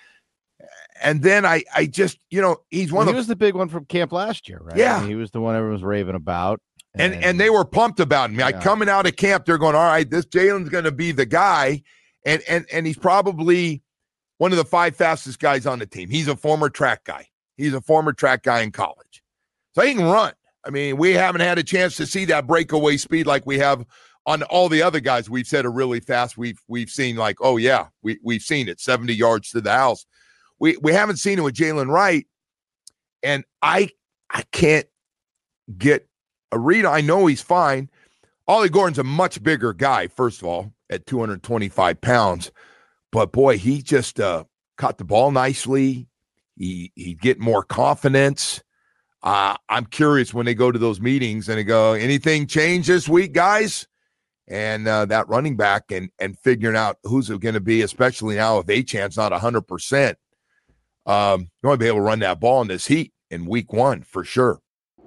And then I, I just, you know, he's one well, of he was the big one from camp last year, right? Yeah. I mean, he was the one everyone was raving about. And and, and they were pumped about him. Like yeah. coming out of camp, they're going, all right, this Jalen's going to be the guy. And and and he's probably one of the five fastest guys on the team. He's a former track guy. He's a former track guy in college. So he can run. I mean, we haven't had a chance to see that breakaway speed like we have on all the other guys we've said are really fast. We've we've seen like, oh, yeah, we, we've seen it, seventy yards to the house. We we haven't seen it with Jalen Wright. And I I can't get a read. I know he's fine. Ollie Gordon's a much bigger guy, first of all, at two hundred twenty-five pounds. But, boy, he just uh, caught the ball nicely. He He'd get more confidence. Uh, I'm curious when they go to those meetings and they go, anything change this week, guys? And uh, that running back and and figuring out who's it going to be, especially now if Achane's not one hundred percent. Um, you want to be able to run that ball in this heat in week one for sure.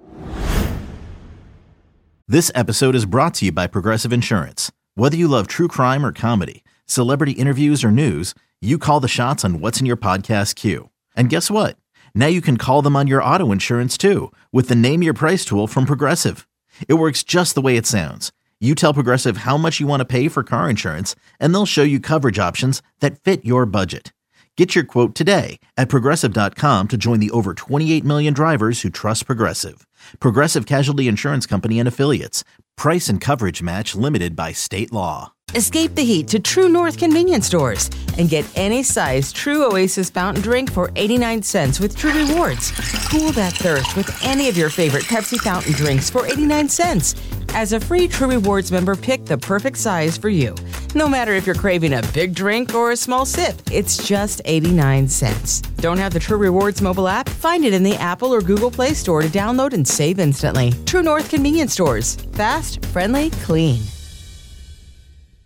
This episode is brought to you by Progressive Insurance. Whether you love true crime or comedy, celebrity interviews or news, you call the shots on what's in your podcast queue. And guess what? Now you can call them on your auto insurance too with the Name Your Price tool from Progressive. It works just the way it sounds. You tell Progressive how much you want to pay for car insurance, and they'll show you coverage options that fit your budget. Get your quote today at Progressive dot com to join the over twenty-eight million drivers who trust Progressive. Progressive Casualty Insurance Company and Affiliates. Price and coverage match limited by state law. Escape the heat to True North convenience stores and get any size True Oasis fountain drink for eighty-nine cents with True Rewards. Cool that thirst with any of your favorite Pepsi fountain drinks for eighty-nine cents. As a free True Rewards member, pick the perfect size for you. No matter if you're craving a big drink or a small sip, it's just eighty-nine cents. Don't have the True Rewards mobile app? Find it in the Apple or Google Play Store to download and save instantly. True North convenience stores. Fast, friendly, clean.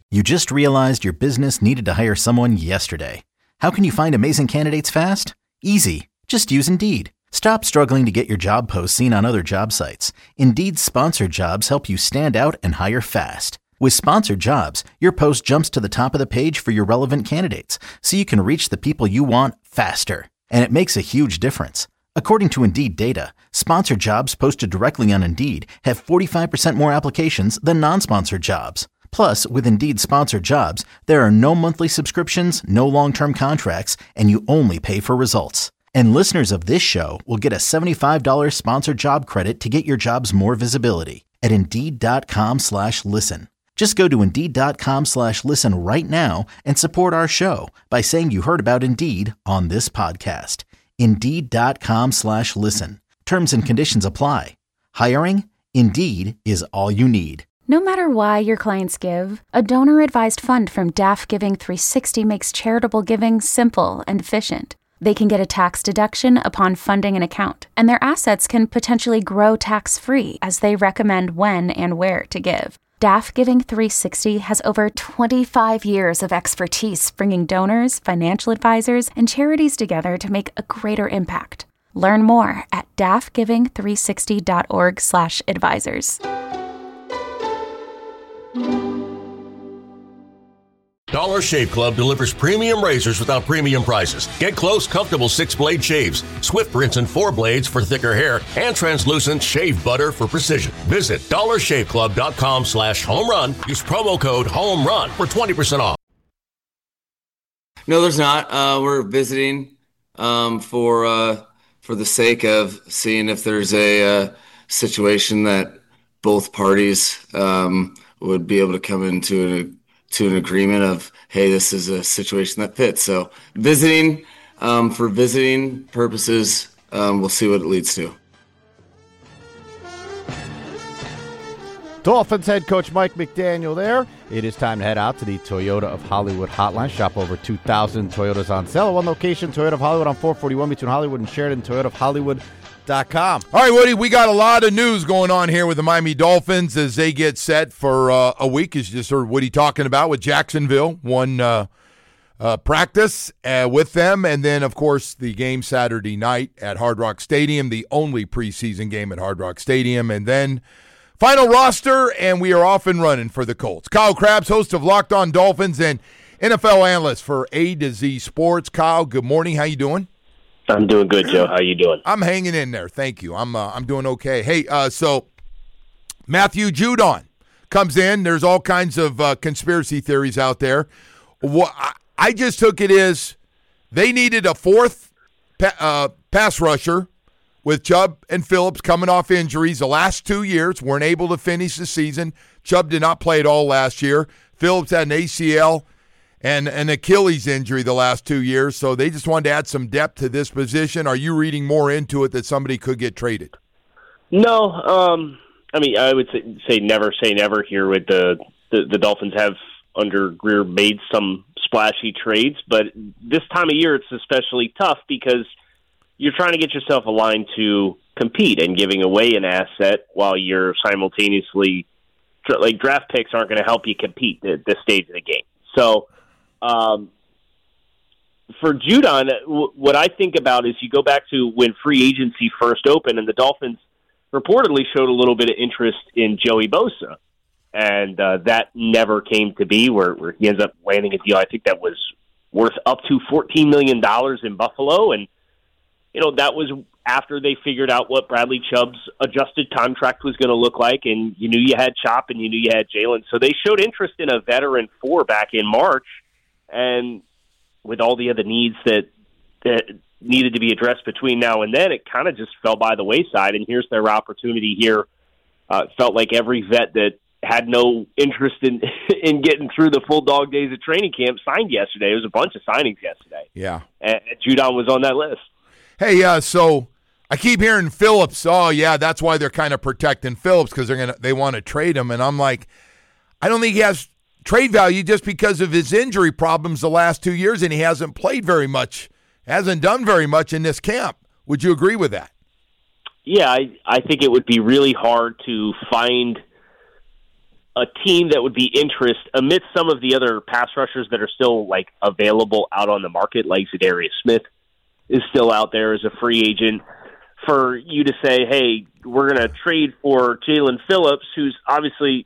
You just realized your business needed to hire someone yesterday. How can you find amazing candidates fast? Easy. Just use Indeed. Stop struggling to get your job posts seen on other job sites. Indeed's sponsored jobs help you stand out and hire fast. With sponsored jobs, your post jumps to the top of the page for your relevant candidates, so you can reach the people you want faster. And it makes a huge difference. According to Indeed data, sponsored jobs posted directly on Indeed have forty-five percent more applications than non-sponsored jobs. Plus, with Indeed sponsored jobs, there are no monthly subscriptions, no long-term contracts, and you only pay for results. And listeners of this show will get a seventy-five dollars sponsored job credit to get your jobs more visibility at Indeed.com slash listen. Just go to Indeed.com slash listen right now and support our show by saying you heard about Indeed on this podcast. Indeed.com slash listen. Terms and conditions apply. Hiring? Indeed is all you need. No matter why your clients give, a donor-advised fund from D A F Giving three sixty makes charitable giving simple and efficient. They can get a tax deduction upon funding an account, and their assets can potentially grow tax-free as they recommend when and where to give. D A F Giving three sixty has over twenty-five years of expertise bringing donors, financial advisors, and charities together to make a greater impact. Learn more at daffgiving three sixty dot org slash advisors. Dollar Shave Club delivers premium razors without premium prices. Get close, comfortable six-blade shaves, Swift rinse and four blades for thicker hair, and translucent shave butter for precision. Visit dollarshaveclub.com slash home run. Use promo code HOMERUN for twenty percent off. No, there's not. Uh, we're visiting um, for uh, for the sake of seeing if there's a uh, situation that both parties um, would be able to come into an to an agreement of, hey, this is a situation that fits. So visiting um, for visiting purposes, um, we'll see what it leads to. Dolphins head coach Mike McDaniel there. It is time to head out to the Toyota of Hollywood hotline. Shop over two thousand Toyotas on sale. At one location, Toyota of Hollywood on four forty-one between Hollywood and Sheridan, Toyota of Hollywood dot com. All right, Woody, we got a lot of news going on here with the Miami Dolphins as they get set for uh, a week, as you just heard Woody talking about, with Jacksonville. One uh, uh, practice uh, with them, and then, of course, the game Saturday night at Hard Rock Stadium, the only preseason game at Hard Rock Stadium, and then final roster, and we are off and running for the Colts. Kyle Krabs, host of Locked On Dolphins and N F L analyst for A to Z Sports. Kyle, good morning. How you doing? I'm doing good, Joe. How you doing? I'm hanging in there. Thank you. I'm uh, I'm doing okay. Hey, uh, so Matthew Judon comes in. There's all kinds of uh, conspiracy theories out there. What I, I just took it as they needed a fourth pa- uh, pass rusher with Chubb and Phillips coming off injuries. The last two years weren't able to finish the season. Chubb did not play at all last year. Phillips had an A C L and an Achilles injury the last two years, so they just wanted to add some depth to this position. Are you reading more into it that somebody could get traded? No, um, I mean, I would say, say never say never here. With the, the the Dolphins have under Greer made some splashy trades, but this time of year it's especially tough because you're trying to get yourself aligned to compete, and giving away an asset while you're simultaneously like draft picks aren't going to help you compete at this stage of the game. So. Um, for Judon, w- what I think about is you go back to when free agency first opened, and the Dolphins reportedly showed a little bit of interest in Joey Bosa, and uh, that never came to be, where, where he ends up landing a deal, I think that was worth up to fourteen million dollars in Buffalo, and you know that was after they figured out what Bradley Chubb's adjusted contract was going to look like, and you knew you had Chop and you knew you had Jalen, so they showed interest in a veteran four back in March. And with all the other needs that, that needed to be addressed between now and then, it kind of just fell by the wayside. And here's their opportunity here. Uh, it felt like every vet that had no interest in in getting through the full dog days of training camp signed yesterday. There was a bunch of signings yesterday. Yeah. And Judon was on that list. Hey, uh, so I keep hearing Phillips. Oh, yeah, that's why they're kind of protecting Phillips, because they're gonna they want to trade him. And I'm like, I don't think he has trade value just because of his injury problems the last two years, and he hasn't played very much, hasn't done very much in this camp. Would you agree with that? Yeah, I, I think it would be really hard to find a team that would be interest amidst some of the other pass rushers that are still like available out on the market, like Zadarius Smith is still out there as a free agent, for you to say, hey, we're going to trade for Jalen Phillips, who's obviously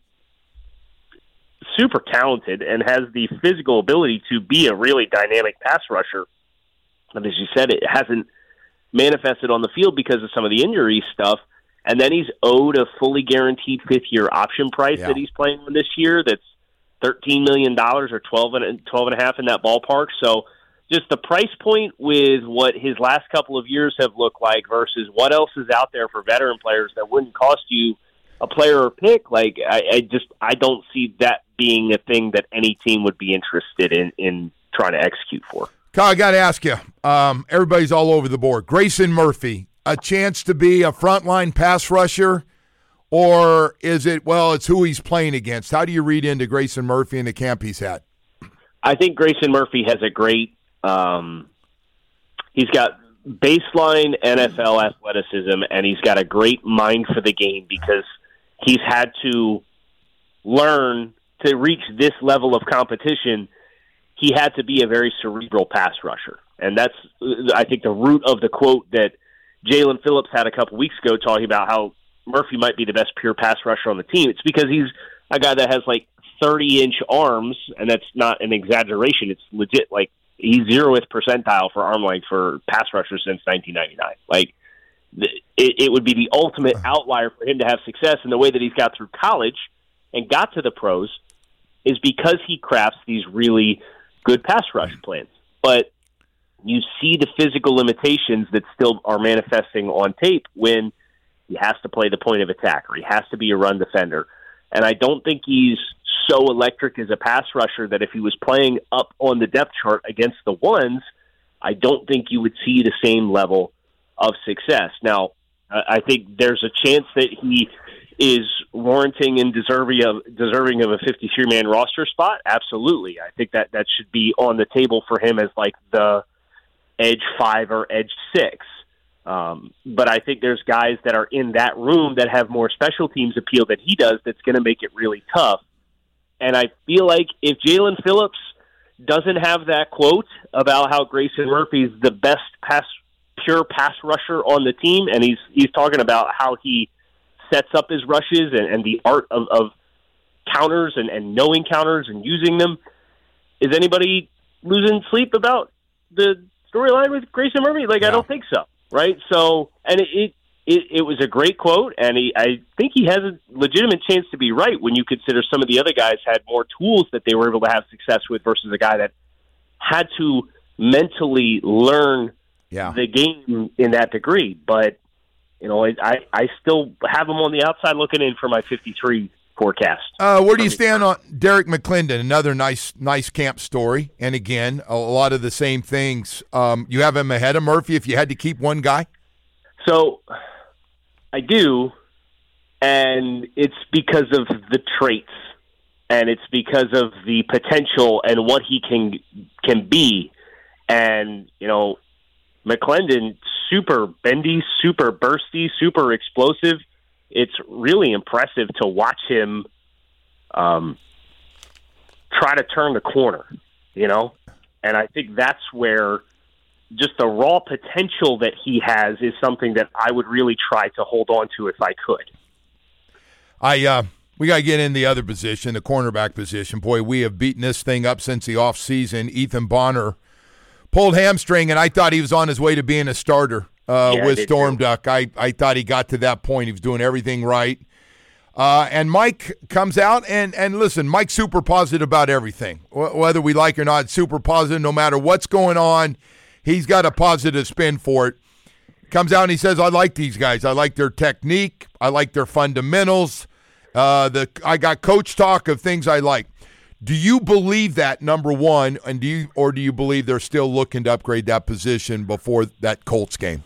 super talented and has the physical ability to be a really dynamic pass rusher. And as you said, it hasn't manifested on the field because of some of the injury stuff. And then he's owed a fully guaranteed fifth-year option price yeah. that he's playing on this year. That's thirteen million dollars or twelve and twelve and a half in that ballpark. So just the price point with what his last couple of years have looked like versus what else is out there for veteran players that wouldn't cost you a player or pick. Like I, I just I don't see that being a thing that any team would be interested in in trying to execute for. Kyle, I got to ask you. Um, everybody's all over the board. Grayson Murphy. A chance to be a frontline pass rusher, or is it, well, it's who he's playing against? How do you read into Grayson Murphy and the camp he's had? I think Grayson Murphy has a great um, – he's got baseline N F L athleticism, and he's got a great mind for the game because he's had to learn to reach this level of competition. He had to be a very cerebral pass rusher, and that's, I think, the root of the quote that Jalen Phillips had a couple weeks ago talking about how Murphy might be the best pure pass rusher on the team. It's because he's a guy that has like thirty-inch arms, and that's not an exaggeration. It's legit. Like, he's zeroth percentile for arm length for pass rushers since nineteen ninety-nine. Like, it, it would be the ultimate outlier for him to have success, and the way that he's got through college and got to the pros is because he crafts these really good pass rush plans. But you see the physical limitations that still are manifesting on tape when he has to play the point of attack or he has to be a run defender. And I don't think he's so electric as a pass rusher that if he was playing up on the depth chart against the ones, I don't think you would see the same level of success. Now, I think there's a chance that he is warranting and deserving of deserving of a fifty-three man roster spot. Absolutely. I think that that should be on the table for him as like the edge five or edge six. Um, but I think there's guys that are in that room that have more special teams appeal that he does that's going to make it really tough. And I feel like if Jalen Phillips doesn't have that quote about how Grayson Murphy's the best pass, pure pass rusher on the team, and he's he's talking about how he sets up his rushes and, and the art of, of counters and, and knowing counters and using them, is anybody losing sleep about the storyline with Grayson Murphy? Like, yeah. I don't think so, right? So, and it, it it it was a great quote, and he, I think he has a legitimate chance to be right when you consider some of the other guys had more tools that they were able to have success with versus a guy that had to mentally learn yeah. the game in that degree. But, you know, I, I still have him on the outside looking in for my fifty-three forecast. Uh, where do you stand on Derek McClendon? Another nice nice camp story. And again, a lot of the same things. Um, you have him ahead of Murphy if you had to keep one guy? So I do, and it's because of the traits, and it's because of the potential and what he can can be. And, you know, McClendon, super bendy, super bursty, super explosive. It's really impressive to watch him um, try to turn the corner, you know? And I think that's where just the raw potential that he has is something that I would really try to hold on to if I could. I uh, we got to get in the other position, the cornerback position. Boy, we have beaten this thing up since the offseason. Ethan Bonner pulled hamstring, and I thought he was on his way to being a starter uh, yeah, with Storm too. Duck. I, I thought he got to that point. He was doing everything right. Uh, and Mike comes out, and, and listen, Mike's super positive about everything. W- whether we like or not, super positive no matter what's going on. He's got a positive spin for it. Comes out and he says, I like these guys. I like their technique. I like their fundamentals. Uh, the I got coach talk of things I like. Do you believe that, number one, and do you, or do you believe they're still looking to upgrade that position before that Colts game?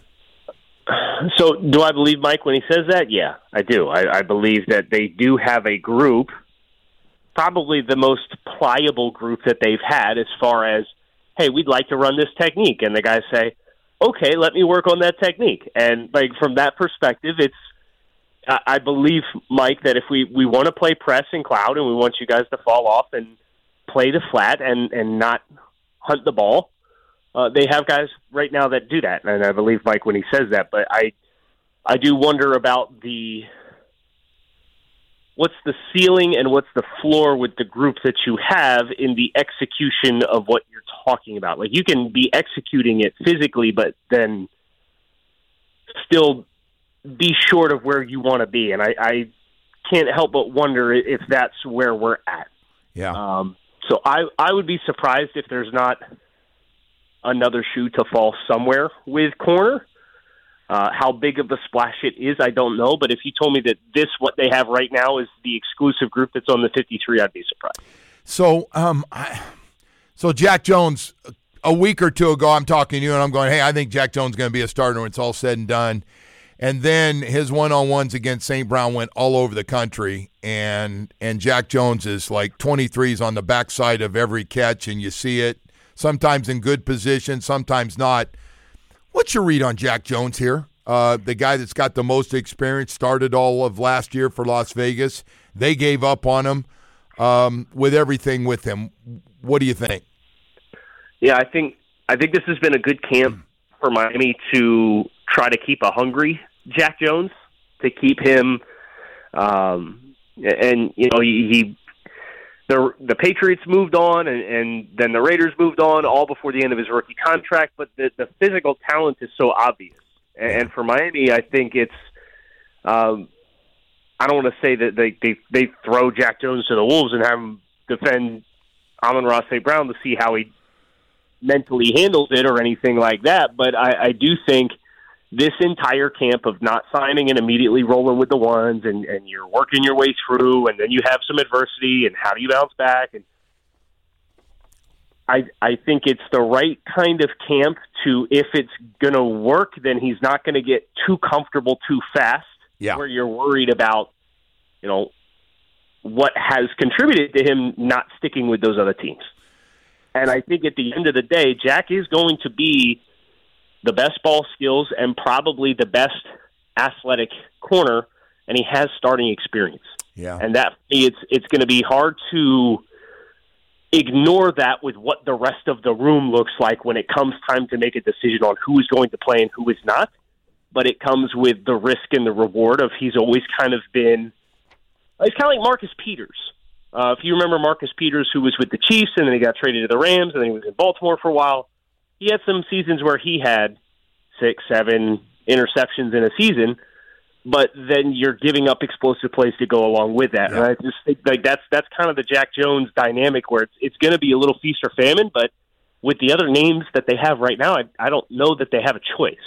So do I believe Mike when he says that? Yeah, I do. I, I believe that they do have a group, probably the most pliable group that they've had as far as, hey, we'd like to run this technique. And the guys say, okay, let me work on that technique. And like from that perspective, it's I, I believe, Mike, that if we, we want to play press and cloud and we want you guys to fall off and play the flat and, and not hunt the ball, uh, they have guys right now that do that. And I believe Mike when he says that. But I I do wonder about the what's the ceiling and what's the floor with the group that you have in the execution of what you're talking about. Like, you can be executing it physically, but then still be short of where you want to be. And I, I can't help but wonder if that's where we're at. Yeah. Um, so I, I would be surprised if there's not another shoe to fall somewhere with corner. Uh, how big of a splash it is, I don't know. But if you told me that this, what they have right now, is the exclusive group that's on the fifty-three, I'd be surprised. So, um, I, so Jack Jones, a week or two ago, I'm talking to you, and I'm going, hey, I think Jack Jones is going to be a starter when it's all said and done. And then his one-on-ones against Saint Brown went all over the country, and and Jack Jones is like twenty-threes on the backside of every catch, and you see it, sometimes in good position, sometimes not. What's your read on Jack Jones here? Uh, the guy that's got the most experience, started all of last year for Las Vegas. They gave up on him um, with everything with him. What do you think? Yeah, I think I think this has been a good camp for Miami to try to keep a hungry Jack Jones, to keep him, um, and you know he, he the the Patriots moved on, and, and then the Raiders moved on, all before the end of his rookie contract. But the, the physical talent is so obvious, and, and for Miami, I think it's. Um, I don't want to say that they, they they throw Jack Jones to the wolves and have him defend Amon-Ra Saint Brown to see how he mentally handles it or anything like that. But I, I do think this entire camp of not signing and immediately rolling with the ones, and, and you're working your way through, and then you have some adversity, and how do you bounce back? And I I think it's the right kind of camp to, if it's going to work, then he's not going to get too comfortable too fast, yeah. where you're worried about, you know, what has contributed to him not sticking with those other teams. And I think at the end of the day, Jack is going to be the best ball skills and probably the best athletic corner, and he has starting experience. Yeah. And that it's it's going to be hard to ignore that with what the rest of the room looks like when it comes time to make a decision on who is going to play and who is not. But it comes with the risk and the reward of he's always kind of been – it's kind of like Marcus Peters. Uh, if you remember Marcus Peters, who was with the Chiefs, and then he got traded to the Rams, and then he was in Baltimore for a while. He had some seasons where he had six, seven interceptions in a season, but then you're giving up explosive plays to go along with that. Yeah. And I just think like that's that's kind of the Jack Jones dynamic, where it's it's going to be a little feast or famine, but with the other names that they have right now, I, I don't know that they have a choice.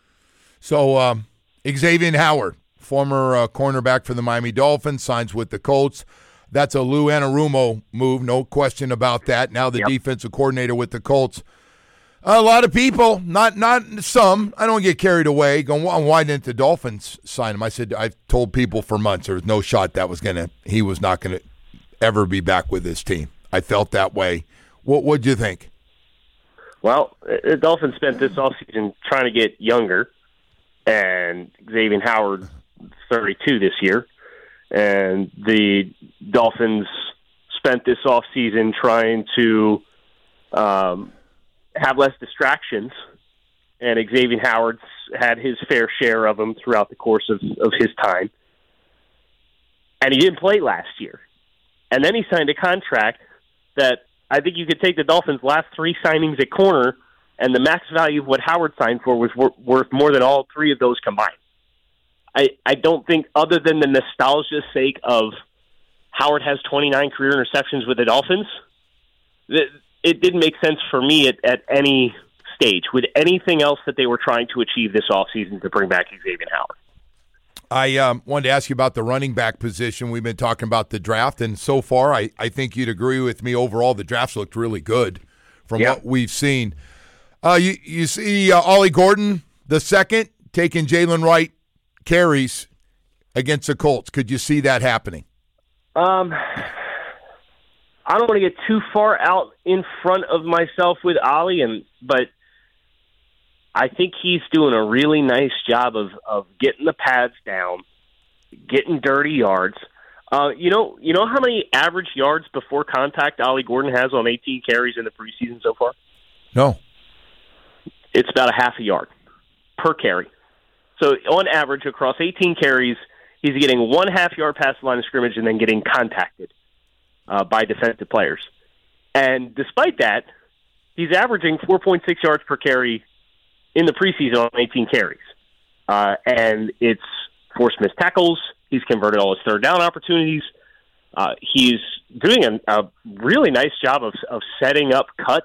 So um, Xavier Howard, former uh, cornerback for the Miami Dolphins, signs with the Colts. That's a Lou Anarumo move, no question about that. Now the Yep. defensive coordinator with the Colts. A lot of people, not not some, I don't get carried away, going, well, why didn't the Dolphins sign him? I said, I've told people for months there was no shot that was going to, he was not going to ever be back with his team. I felt that way. What would you think? Well, the Dolphins spent this offseason trying to get younger, and Xavier Howard, thirty-two this year, and the Dolphins spent this offseason trying to um, have less distractions, and Xavier Howard's had his fair share of them throughout the course of, of his time. And he didn't play last year. And then he signed a contract that I think you could take the Dolphins' last three signings at corner, and the max value of what Howard signed for was wor- worth more than all three of those combined. I, I don't think, other than the nostalgia sake of Howard has twenty-nine career interceptions with the Dolphins, that it didn't make sense for me at, at any stage with anything else that they were trying to achieve this offseason to bring back Xavier Howard. I um, wanted to ask you about the running back position. We've been talking about the draft, and so far I, I think you'd agree with me overall the draft's looked really good from yeah. what we've seen. Uh, you, you see uh, Ollie Gordon, the second, taking Jalen Wright carries against the Colts. Could you see that happening? Um, I don't want to get too far out in front of myself with Ollie, and but I think he's doing a really nice job of, of getting the pads down getting dirty yards. Uh, you know, you know how many average yards before contact Ollie Gordon has on eighteen carries in the preseason so far? No. It's about a half a yard per carry. So on average, across eighteen carries, he's getting one half yard past the line of scrimmage and then getting contacted uh, by defensive players. And despite that, he's averaging four point six yards per carry in the preseason on eighteen carries. Uh, and it's forced missed tackles. He's converted all his third down opportunities. Uh, he's doing a, a really nice job of, of setting up cuts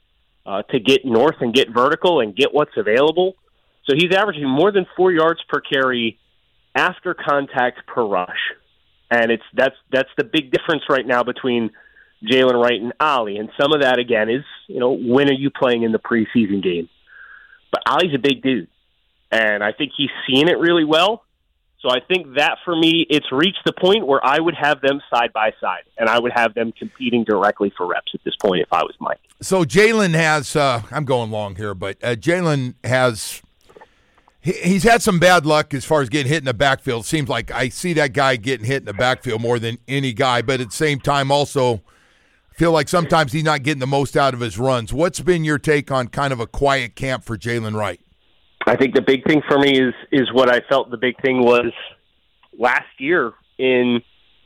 uh, to get north and get vertical and get what's available. So he's averaging more than four yards per carry after contact per rush. And it's that's that's the big difference right now between Jalen Wright and Ollie. And some of that, again, is, you know, when are you playing in the preseason game? But Ollie's a big dude, and I think he's seen it really well. So I think that, for me, it's reached the point where I would have them side by side, and I would have them competing directly for reps at this point if I was Mike. So Jalen has uh, – I'm going long here, but uh, Jalen has he, – he's had some bad luck as far as getting hit in the backfield. It seems like I see that guy getting hit in the backfield more than any guy, but at the same time also I feel like sometimes he's not getting the most out of his runs. What's been your take on kind of a quiet camp for Jalen Wright? I think the big thing for me is is what I felt the big thing was last year in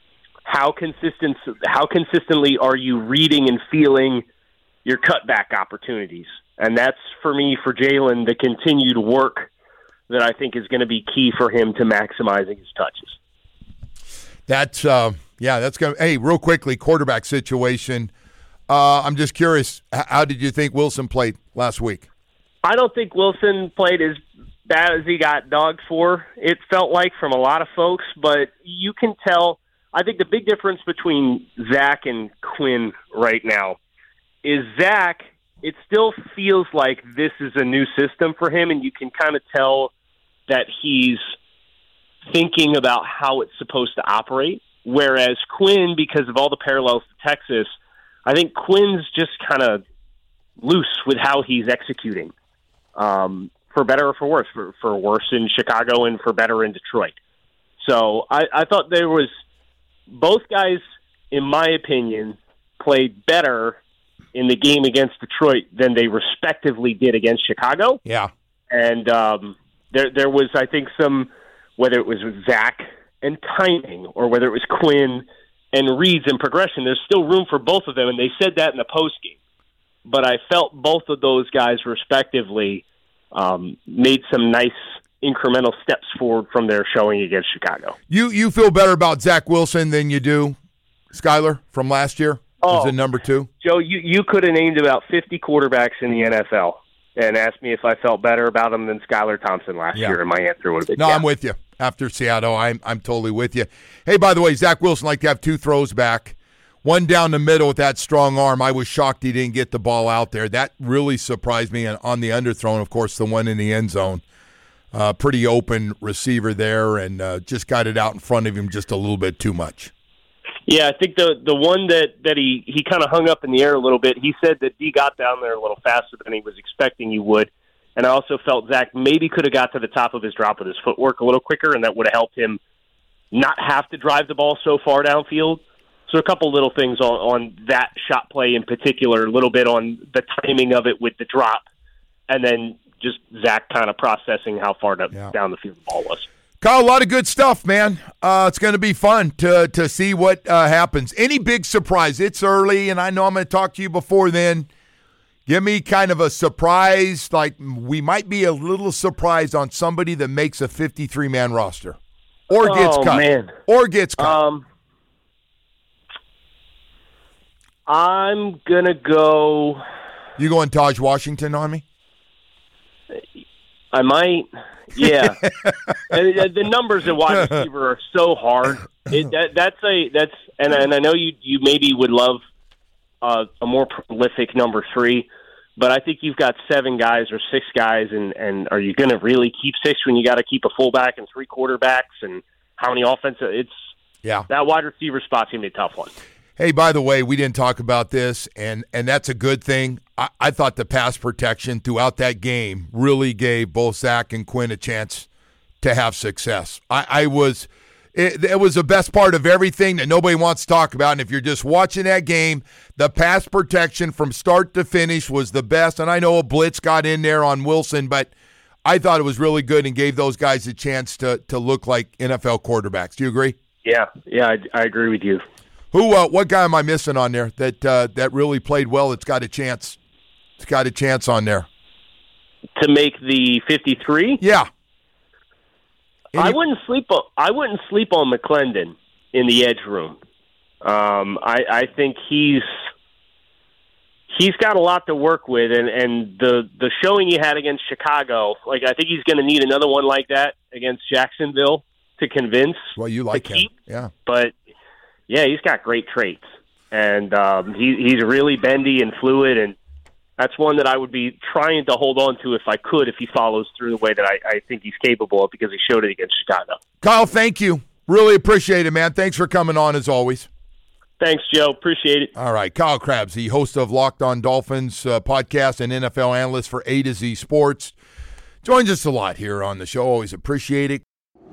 how consistent how consistently are you reading and feeling your cutback opportunities. And that's, for me, for Jalen, the continued work that I think is going to be key for him to maximizing his touches. That's, uh, yeah, that's going to – hey, real quickly, quarterback situation. Uh, I'm just curious, how did you think Wilson played last week? I don't think Wilson played as bad as he got dogged for, it felt like, from a lot of folks. But you can tell, I think the big difference between Zach and Quinn right now is Zach, it still feels like this is a new system for him, and you can kind of tell that he's thinking about how it's supposed to operate. Whereas Quinn, because of all the parallels to Texas, I think Quinn's just kind of loose with how he's executing. Um, for better or for worse, for, for worse in Chicago and for better in Detroit. So I, I thought there was both guys, in my opinion, played better in the game against Detroit than they respectively did against Chicago. Yeah. And um, there there was, I think, some, whether it was Zach and timing or whether it was Quinn and reads and progression, there's still room for both of them, and they said that in the postgame. But I felt both of those guys, respectively, um, made some nice incremental steps forward from their showing against Chicago. You you feel better about Zach Wilson than you do Skyler from last year? Oh, Is it number two? Joe, you, you could have named about fifty quarterbacks in the N F L and asked me if I felt better about them than Skylar Thompson last yeah. year, and my answer would have been No, yeah. I'm with you. After Seattle, I'm, I'm totally with you. Hey, by the way, Zach Wilson like to have two throws back. One down the middle with that strong arm. I was shocked he didn't get the ball out there. That really surprised me. And on the underthrown, of course, the one in the end zone. Uh, pretty open receiver there, and uh, just got it out in front of him just a little bit too much. Yeah, I think the the one that, that he, he kind of hung up in the air a little bit, he said that he got down there a little faster than he was expecting he would. And I also felt Zach maybe could have got to the top of his drop with his footwork a little quicker, and that would have helped him not have to drive the ball so far downfield. So a couple little things on, on that shot play in particular, a little bit on the timing of it with the drop, and then just Zach kind of processing how far to, yeah. down the field the ball was. Kyle, a lot of good stuff, man. Uh, it's going to be fun to to see what uh, happens. Any big surprise? It's early, and I know I'm going to talk to you before then. Give me kind of a surprise, like we might be a little surprised on somebody that makes a fifty-three man roster or gets oh, cut. Man. Or gets cut. Um, I'm going to go. You going Taj Washington on me? I might. Yeah. The numbers at wide receiver are so hard. It, that, that's a that's and and I know you you maybe would love uh, a more prolific number three, but I think you've got seven guys or six guys, and, and are you going to really keep six when you got to keep a fullback and three quarterbacks and how many offensive? It's yeah. That wide receiver spot's going to be a tough one. Hey, by the way, we didn't talk about this, and, and that's a good thing. I, I thought the pass protection throughout that game really gave both Zach and Quinn a chance to have success. I, I was It, it was the best part of everything that nobody wants to talk about. And if you're just watching that game, the pass protection from start to finish was the best. And I know a blitz got in there on Wilson, but I thought it was really good and gave those guys a chance to to look like N F L quarterbacks. Do you agree? Yeah, yeah, I, I agree with you. Who? Uh, what guy am I missing on there that uh, that really played well? It's got a chance. It's got a chance on there to make the fifty-three. Yeah. I wouldn't sleep. On, I wouldn't sleep on McClendon in the edge room. Um, I, I think he's he's got a lot to work with, and, and the the showing he had against Chicago, like I think he's going to need another one like that against Jacksonville to convince. Well, you like him, keep. yeah. But yeah, he's got great traits, and um, he he's really bendy and fluid, and that's one that I would be trying to hold on to if I could, if he follows through the way that I, I think he's capable of, because he showed it against Chicago. Kyle, thank you. Really appreciate it, man. Thanks for coming on, as always. Thanks, Joe. Appreciate it. All right. Kyle Krabs, the host of Locked On Dolphins uh, podcast and N F L analyst for A to Z Sports, joins us a lot here on the show. Always appreciate it.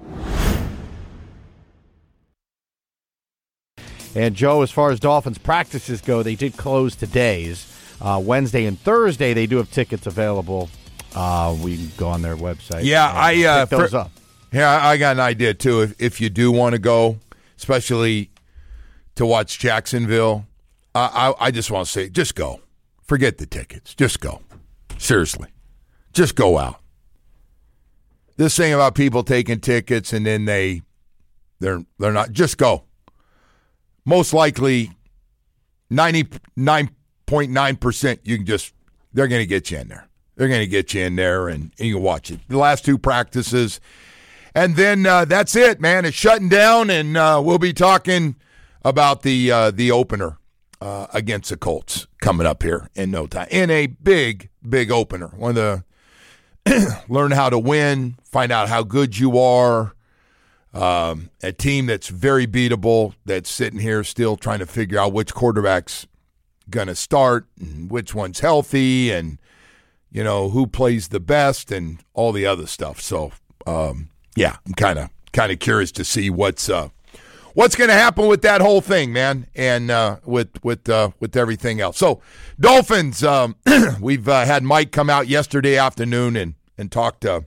And, Joe, as far as Dolphins practices go, they did close today's. Uh, Wednesday and Thursday, they do have tickets available. Uh, we can go on their website. Yeah, I uh, pick those for, up. Yeah, I got an idea too. If if you do want to go, especially to watch Jacksonville, uh, I I just want to say, just go. Forget the tickets. Just go. Seriously, just go out. This thing about people taking tickets and then they they're they're not. Just go. Most likely, ninety-nine point nine percent, you can just, they're going to get you in there. They're going to get you in there, and, and you can watch it. The last two practices. And then uh, that's it, man. It's shutting down, and uh, we'll be talking about the uh, the opener uh, against the Colts coming up here in no time. In a big, big opener. One of the learn how to win, find out how good you are. Um, a team that's very beatable, that's sitting here still trying to figure out which quarterback's going to start and which one's healthy and, you know, who plays the best and all the other stuff. So, um, yeah, I'm kind of kind of curious to see what's uh, what's going to happen with that whole thing, man, and uh, with with uh, with everything else. So, Dolphins, um, we've uh, had Mike come out yesterday afternoon and and talked uh,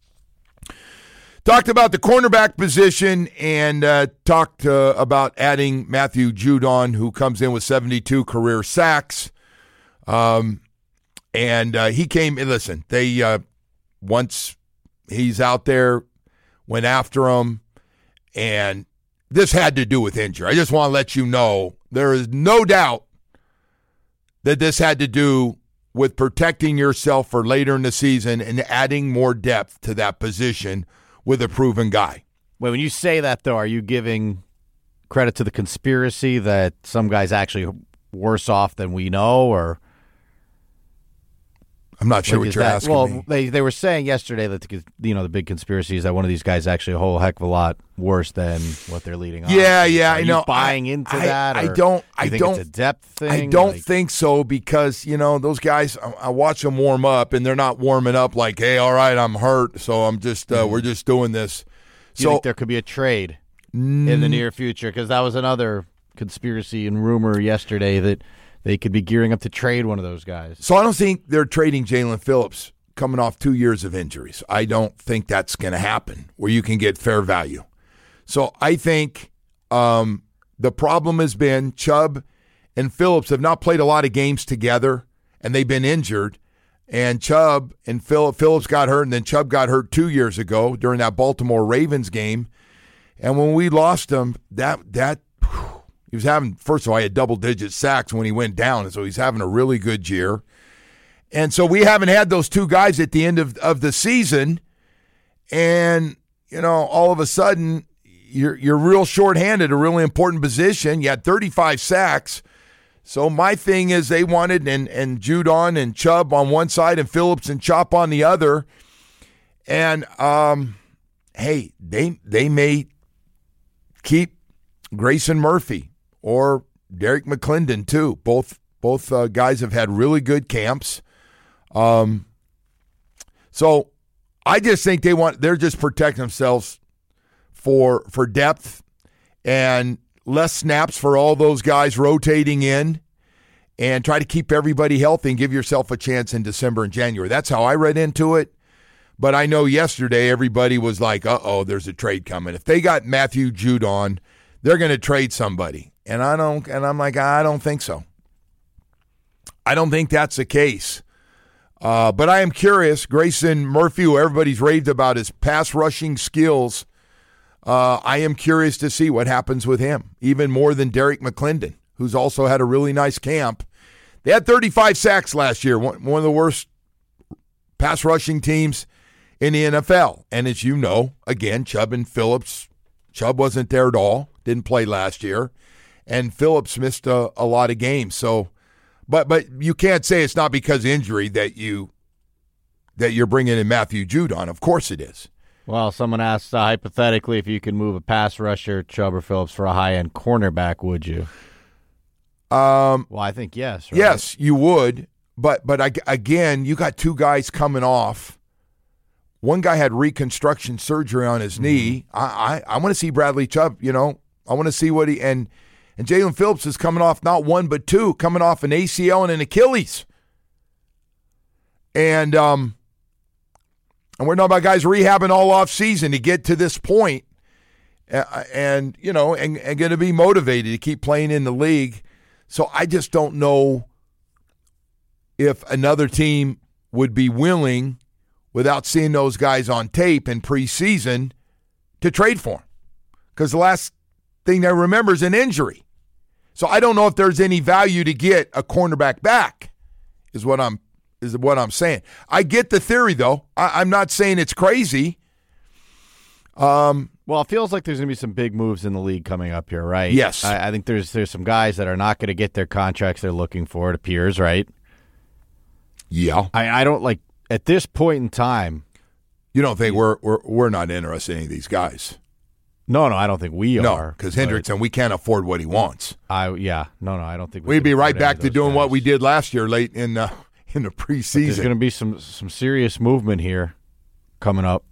talked about the cornerback position and uh, talked uh, about adding Matthew Judon, who comes in with seventy-two career sacks. Um, and uh, he came. Listen, they uh, once he's out there, went after him, and this had to do with injury. I just want to let you know there is no doubt that this had to do with protecting yourself for later in the season and adding more depth to that position with a proven guy. Wait, when you say that, though, are you giving credit to the conspiracy that some guy's actually worse off than we know, or? I'm not sure like, what you're that, asking well, me. they they were saying yesterday that the, you know the big conspiracy is that one of these guys is actually a whole heck of a lot worse than what they're leading on. Yeah, yeah, Are I you know. Buying I, into I, that? I or don't. do I you think don't. It's a depth thing. I don't like, think so because you know those guys. I, I watch them warm up, and they're not warming up like, "Hey, all right, I'm hurt, so I'm just uh, mm-hmm. we're just doing this." Do so you think there could be a trade mm, in the near future? Because that was another conspiracy and rumor yesterday that they could be gearing up to trade one of those guys. So I don't think they're trading Jalen Phillips coming off two years of injuries. I don't think that's going to happen where you can get fair value. So I think um, the problem has been Chubb and Phillips have not played a lot of games together, and they've been injured. And Chubb and Phil, Phillips got hurt, and then Chubb got hurt two years ago during that Baltimore Ravens game. And when we lost him, that that whew, he was having, first of all, he had double-digit sacks when he went down, and so he's having a really good year. And so we haven't had those two guys at the end of, of the season. And, you know, all of a sudden, you're you're real shorthanded, a really important position. You had thirty-five sacks. So my thing is they wanted, and, and Judon and Chubb on one side and Phillips and Chop on the other. And, um, hey, they they may keep Grayson Murphy or Derek McClendon too. Both both uh, guys have had really good camps. Um, so I just think they want, they're just protecting themselves for for depth and less snaps for all those guys rotating in, and try to keep everybody healthy and give yourself a chance in December and January. That's how I read into it. But I know yesterday everybody was like, uh-oh, there's a trade coming. If they got Matthew Judon, they're going to trade somebody. And I don't and I'm like, I don't think so. I don't think that's the case. Uh, but I am curious. Grayson Murphy, who everybody's raved about his pass rushing skills, uh, I am curious to see what happens with him, even more than Derek McClendon, who's also had a really nice camp. They had thirty-five sacks last year, one, one of the worst pass rushing teams in the N F L. And as you know, again, Chubb and Phillips, Chubb wasn't there at all, didn't play last year, and Phillips missed a, a lot of games. So, but but you can't say it's not because of injury that you that you're bringing in Matthew Judon. Of course it is. Well, someone asked uh, hypothetically if you could move a pass rusher, Chubb or Phillips, for a high-end cornerback, would you? Um, well, I think yes. Right? Yes, you would. But but I, again, you got two guys coming off. One guy had reconstruction surgery on his mm-hmm. knee. I I, I want to see Bradley Chubb. You know, I want to see what he and and Jalen Phillips is coming off not one but two, coming off an A C L and an Achilles. And um, and we're talking about guys rehabbing all off season to get to this point, uh, and you know, and, and going to be motivated to keep playing in the league. So I just don't know if another team would be willing, without seeing those guys on tape in preseason, to trade for them. Because the last thing they remember is an injury. So I don't know if there's any value to get a cornerback back, is what I'm is what I'm saying. I get the theory, though. I, I'm not saying it's crazy. Um, well, it feels like there's going to be some big moves in the league coming up here, right? Yes. I, I think there's there's some guys that are not going to get their contracts they're looking for, it appears, right? Yeah. I, I don't like at this point in time. You don't think we're we're we're not interested in any of these guys? No, no, I don't think we no, are. No, because Hendrickson, we can't afford what he wants. I yeah, no, no, I don't think we we'd be right back to doing guys. what we did last year, late in uh, in the preseason. But there's going to be some some serious movement here coming up.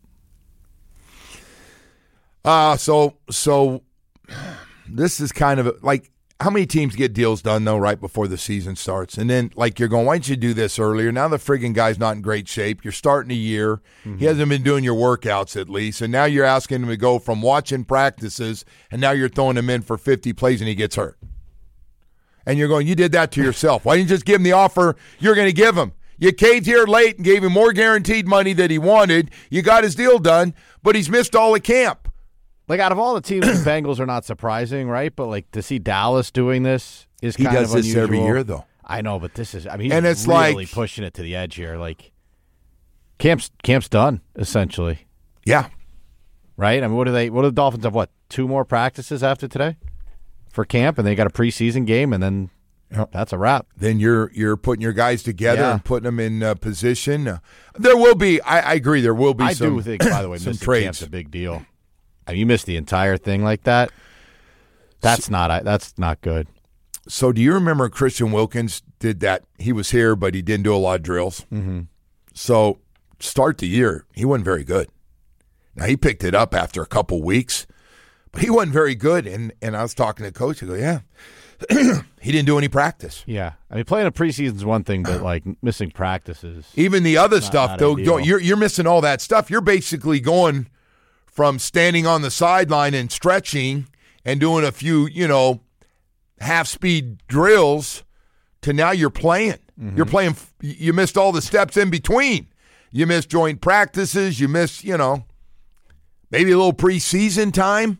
Uh so so this is kind of a, like. How many teams get deals done, though, right before the season starts? And then, like, you're going, why didn't you do this earlier? Now the friggin' guy's not in great shape. You're starting a year. Mm-hmm. He hasn't been doing your workouts, at least. And now you're asking him to go from watching practices, and now you're throwing him in for fifty plays, and he gets hurt. And you're going, you did that to yourself. Why didn't you just give him the offer you're going to give him? You caved here late and gave him more guaranteed money that he wanted. You got his deal done, but he's missed all of camp. Like, out of all the teams, the Bengals are not surprising, right? But, like, to see Dallas doing this is kind of unusual. He does this every year, though. I know, but this is – I mean, he's and it's really like, pushing it to the edge here. Like, camp's camp's done, essentially. Yeah. Right? I mean, what do they – what do the Dolphins have, what, two more practices after today for camp? And they got a preseason game, and then yep. that's a wrap. Then you're you're putting your guys together yeah. and putting them in uh, position. Uh, there will be – I agree, there will be I some – I do think, by the way, some missing trades. camp's a big deal. I mean, you missed the entire thing like that. That's so, not that's not good. So do you remember Christian Wilkins did that? He was here, but he didn't do a lot of drills. Mm-hmm. So start the year, he wasn't very good. Now, he picked it up after a couple weeks, but he wasn't very good. And, and I was talking to the coach. I go, yeah, he didn't do any practice. Yeah. I mean, playing a preseason is one thing, but, like, missing practices. Even the other not, stuff, not though, you're, you're missing all that stuff. You're basically going – from standing on the sideline and stretching and doing a few, you know, half-speed drills to now you're playing. Mm-hmm. You're playing. You missed all the steps in between. You missed joint practices. You missed, you know, maybe a little preseason time.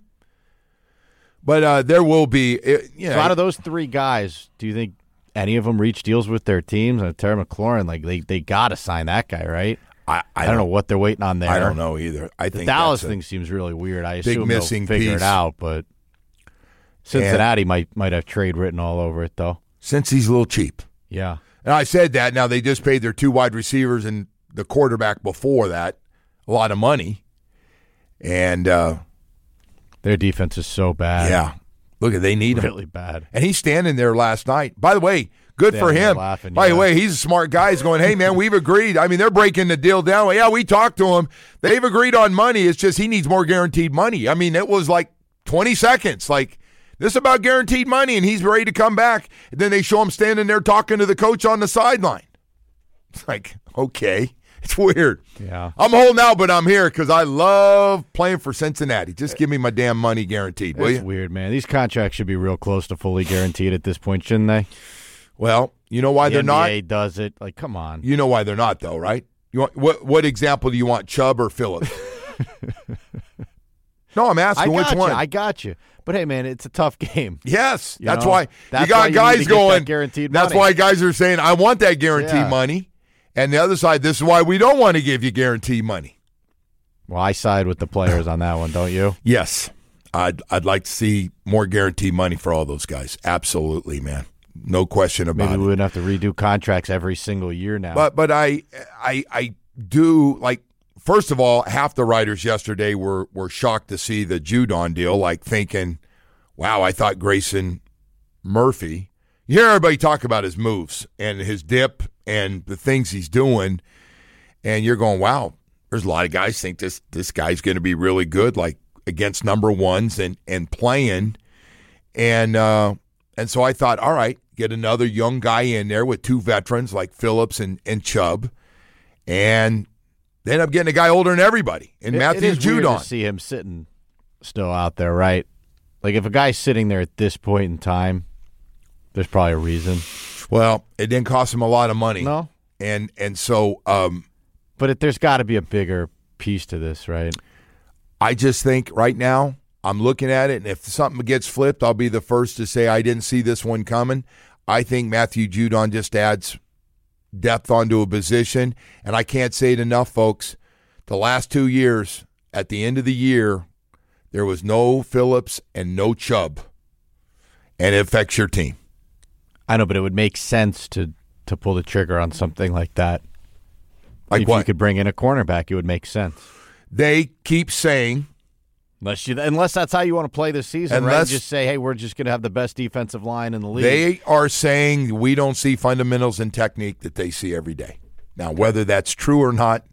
But uh, there will be, you know. So out of those three guys, do you think any of them reach deals with their teams? And Terry McLaurin, like, they, they got to sign that guy, right? I, I, I don't know what they're waiting on there. I don't know either. I the think Dallas that's thing seems really weird. I big assume missing they'll figure piece. it out, but Cincinnati and might might have trade written all over it, though. Since he's a little cheap. Yeah. And I said that. Now, they just paid their two wide receivers and the quarterback before that a lot of money. And uh, their defense is so bad. Yeah. Look, they need him. Really bad. And he's standing there last night. By the way, Good for him. Laughing, By yeah. the way, he's a smart guy. He's going, hey, man, we've agreed. I mean, they're breaking the deal down. Well, yeah, we talked to him. They've agreed on money. It's just he needs more guaranteed money. I mean, it was like twenty seconds. Like, this is about guaranteed money, and he's ready to come back. And then they show him standing there talking to the coach on the sideline. It's like, okay. It's weird. Yeah. I'm holding out, but I'm here because I love playing for Cincinnati. Just give me my damn money guaranteed, will It's you? weird, man. These contracts should be real close to fully guaranteed at this point, shouldn't they? Well, you know why the they're N B A not? does it. Like, come on. You know why they're not, though, right? You want what? What example do you want, Chubb or Phillips? No, I'm asking I got which you. one. I got you. But hey, man, it's a tough game. Yes, You that's know? why That's you got why you guys need to get that going. guaranteed That's money. why guys are saying, "I want that guaranteed Yeah. money," and the other side, this is why we don't want to give you guaranteed money. Well, I side with the players on that one, don't you? Yes, I'd I'd like to see more guaranteed money for all those guys. Absolutely, man, no question about Maybe it. we wouldn't have to redo contracts every single year now. But but I I I do like. First of all, half the writers yesterday were were shocked to see the Judon deal, like thinking, "Wow, I thought Grayson Murphy." You hear everybody talk about his moves and his dip and the things he's doing, and you're going, "Wow." There's a lot of guys think this this guy's going to be really good, like against number ones and and playing, and uh, and so I thought, all right, get another young guy in there with two veterans like Phillips and and Chubb, and they end up getting a guy older than everybody in It- Matthew it is weird Judon. to see him sitting still out there, right? Like if a guy's sitting there at this point in time, there's probably a reason. Well, it didn't cost him a lot of money, No, and and so um, but it, there's got to be a bigger piece to this, right? I just think right now I'm looking at it, and if something gets flipped, I'll be the first to say I didn't see this one coming. I think Matthew Judon just adds depth onto a position, and I can't say it enough, folks. The last two years, at the end of the year, there was no Phillips and no Chubb, and it affects your team. I know, but it would make sense to to pull the trigger on something like that. Like if what? you could bring in a cornerback, it would make sense. They keep saying, Unless you, unless that's how you want to play this season, right? Unless- Just say, hey, we're just going to have the best defensive line in the league. they are saying we don't see fundamentals and technique that they see every day. Now, whether that's true or not,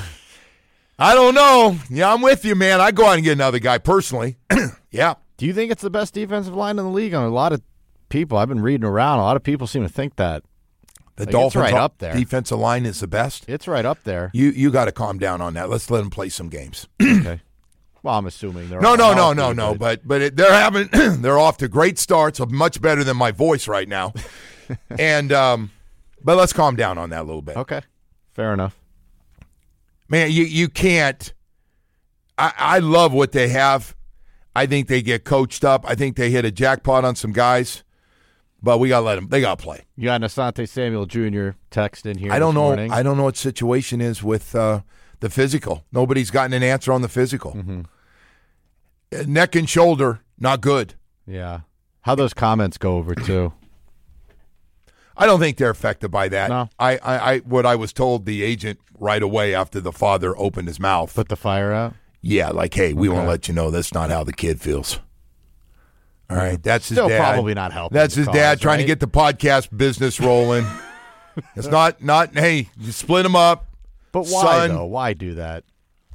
I don't know. Yeah, I'm with you, man. I'd go out and get another guy personally. Yeah. Do you think it's the best defensive line in the league? A lot of people, I've been reading around, a lot of people seem to think that. The Like, it's Dolphins right up there. defensive line is the best. It's right up there. You you got to calm down on that. Let's let them play some games. Okay. Well, I'm assuming they're No, all no, no, healthy, no, no. But but it, they're having they're off to great starts, of much better than my voice right now. and um, but let's calm down on that a little bit. Okay, fair enough. Man, you you can't. I I love what they have. I think they get coached up. I think they hit a jackpot on some guys. But we gotta let them. They gotta play. You got an Asante Samuel Junior text in here. I don't this know. morning. I don't know what situation is with uh, the physical. Nobody's gotten an answer on the physical. Mm-hmm. Uh, Neck and shoulder, not good. Yeah. How those comments go over too. I don't think they're affected by that. No. I, I, I, what I was told the agent right away after the father opened his mouth. Put the fire out. Yeah, like, hey, we Okay. want to let you know that's not how the kid feels. All right, that's Still his dad. probably not helping That's the his cause, dad trying to right? get the podcast business rolling. It's not, not. Hey, you split them up. But why son. though? Why do that?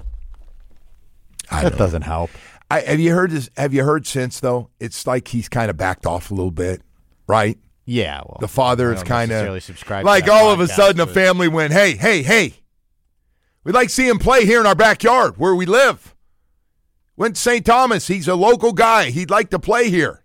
I That don't doesn't help. I, have you heard this? Have you heard since though? It's like he's kind of backed off a little bit, right? Yeah. Well, The father I is don't kind necessarily of subscribe to like that all of a podcast, sudden a but- family went, hey, hey, hey, we'd like to see him play here in our backyard where we live. Went to Saint Thomas. He's a local guy. He'd like to play here.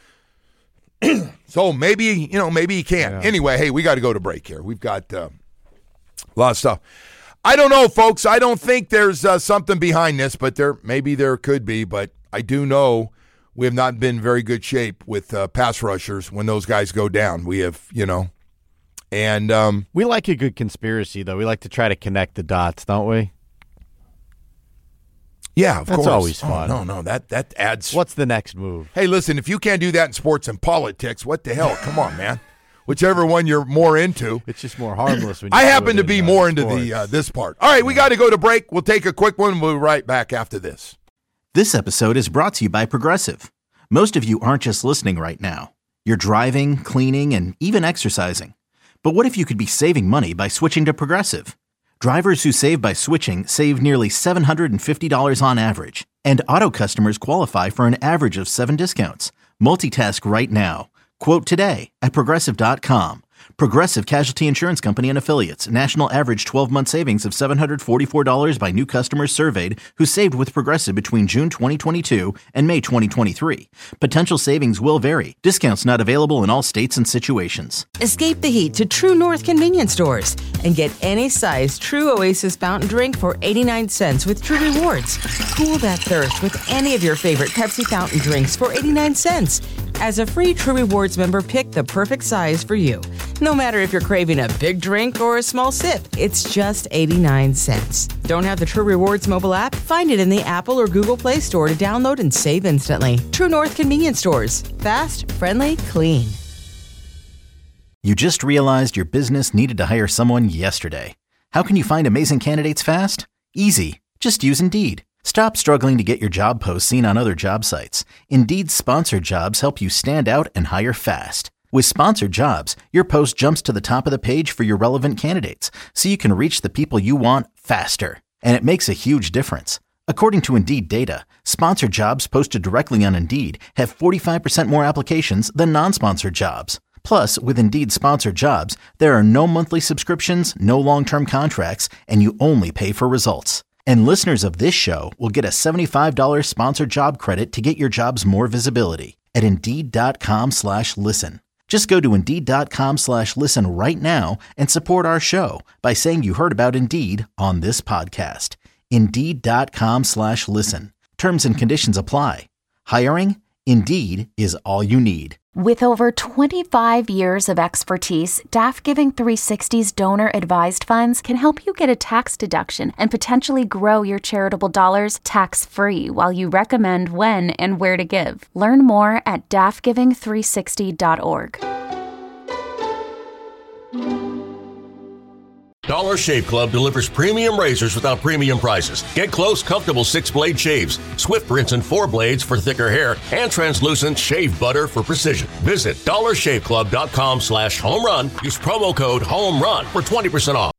So maybe, you know, maybe he can. Yeah. Anyway, hey, we got to go to break here. We've got uh, a lot of stuff. I don't know, folks. I don't think there's uh, something behind this, but there maybe there could be. But I do know we have not been in very good shape with uh, pass rushers when those guys go down. We have, you know, and um, We like a good conspiracy, though. We like to try to connect the dots, don't we? yeah, of That's course. always Oh, fun. no, no, that that adds. What's the next move? Hey, listen, if you can't do that in sports and politics, what the hell? Come on, man. Whichever one you're more into. It's just more harmless. When you I do happen it to be in, uh, more into sports. the uh, this part. All right, we got to go to break. We'll take a quick one. We'll be right back after this. This episode is brought to you by Progressive. Most of you aren't just listening right now. You're driving, cleaning, and even exercising. But what if you could be saving money by switching to Progressive? Drivers who save by switching save nearly seven hundred fifty dollars on average. And auto customers qualify for an average of seven discounts. Multitask right now. Quote today at Progressive dot com. Progressive Casualty Insurance Company and Affiliates. National average twelve-month savings of seven hundred forty-four dollars by new customers surveyed who saved with Progressive between June twenty twenty-two and May twenty twenty-three. Potential savings will vary. Discounts not available in all states and situations. Escape the heat to True North convenience stores and get any size True Oasis fountain drink for eighty-nine cents with True Rewards. Cool that thirst with any of your favorite Pepsi fountain drinks for eighty-nine cents. As a free True Rewards member, pick the perfect size for you. No matter if you're craving a big drink or a small sip, it's just eighty-nine cents. Don't have the True Rewards mobile app? Find it in the Apple or Google Play Store to download and save instantly. True North convenience stores. Fast, friendly, clean. You just realized your business needed to hire someone yesterday. How can you find amazing candidates fast? Easy. Just use Indeed. Stop struggling to get your job posts seen on other job sites. Indeed's sponsored jobs help you stand out and hire fast. With sponsored jobs, your post jumps to the top of the page for your relevant candidates, so you can reach the people you want faster. And it makes a huge difference. According to Indeed data, sponsored jobs posted directly on Indeed have forty-five percent more applications than non-sponsored jobs. Plus, with Indeed sponsored jobs, there are no monthly subscriptions, no long-term contracts, and you only pay for results. And listeners of this show will get a seventy-five dollars sponsored job credit to get your jobs more visibility at Indeed.com slash listen. Just go to Indeed.com slash listen right now and support our show by saying you heard about Indeed on this podcast. Indeed.com slash listen. Terms and conditions apply. Hiring? Indeed is all you need. With over twenty-five years of expertise, D A F Giving three sixty's donor-advised funds can help you get a tax deduction and potentially grow your charitable dollars tax-free while you recommend when and where to give. Learn more at D A F giving three sixty dot org. Dollar Shave Club delivers premium razors without premium prices. Get close, comfortable six-blade shaves, Swift rinse and four blades for thicker hair, and translucent shave butter for precision. Visit dollar shave club dot com slash home run. Use promo code HOME RUN for twenty percent off.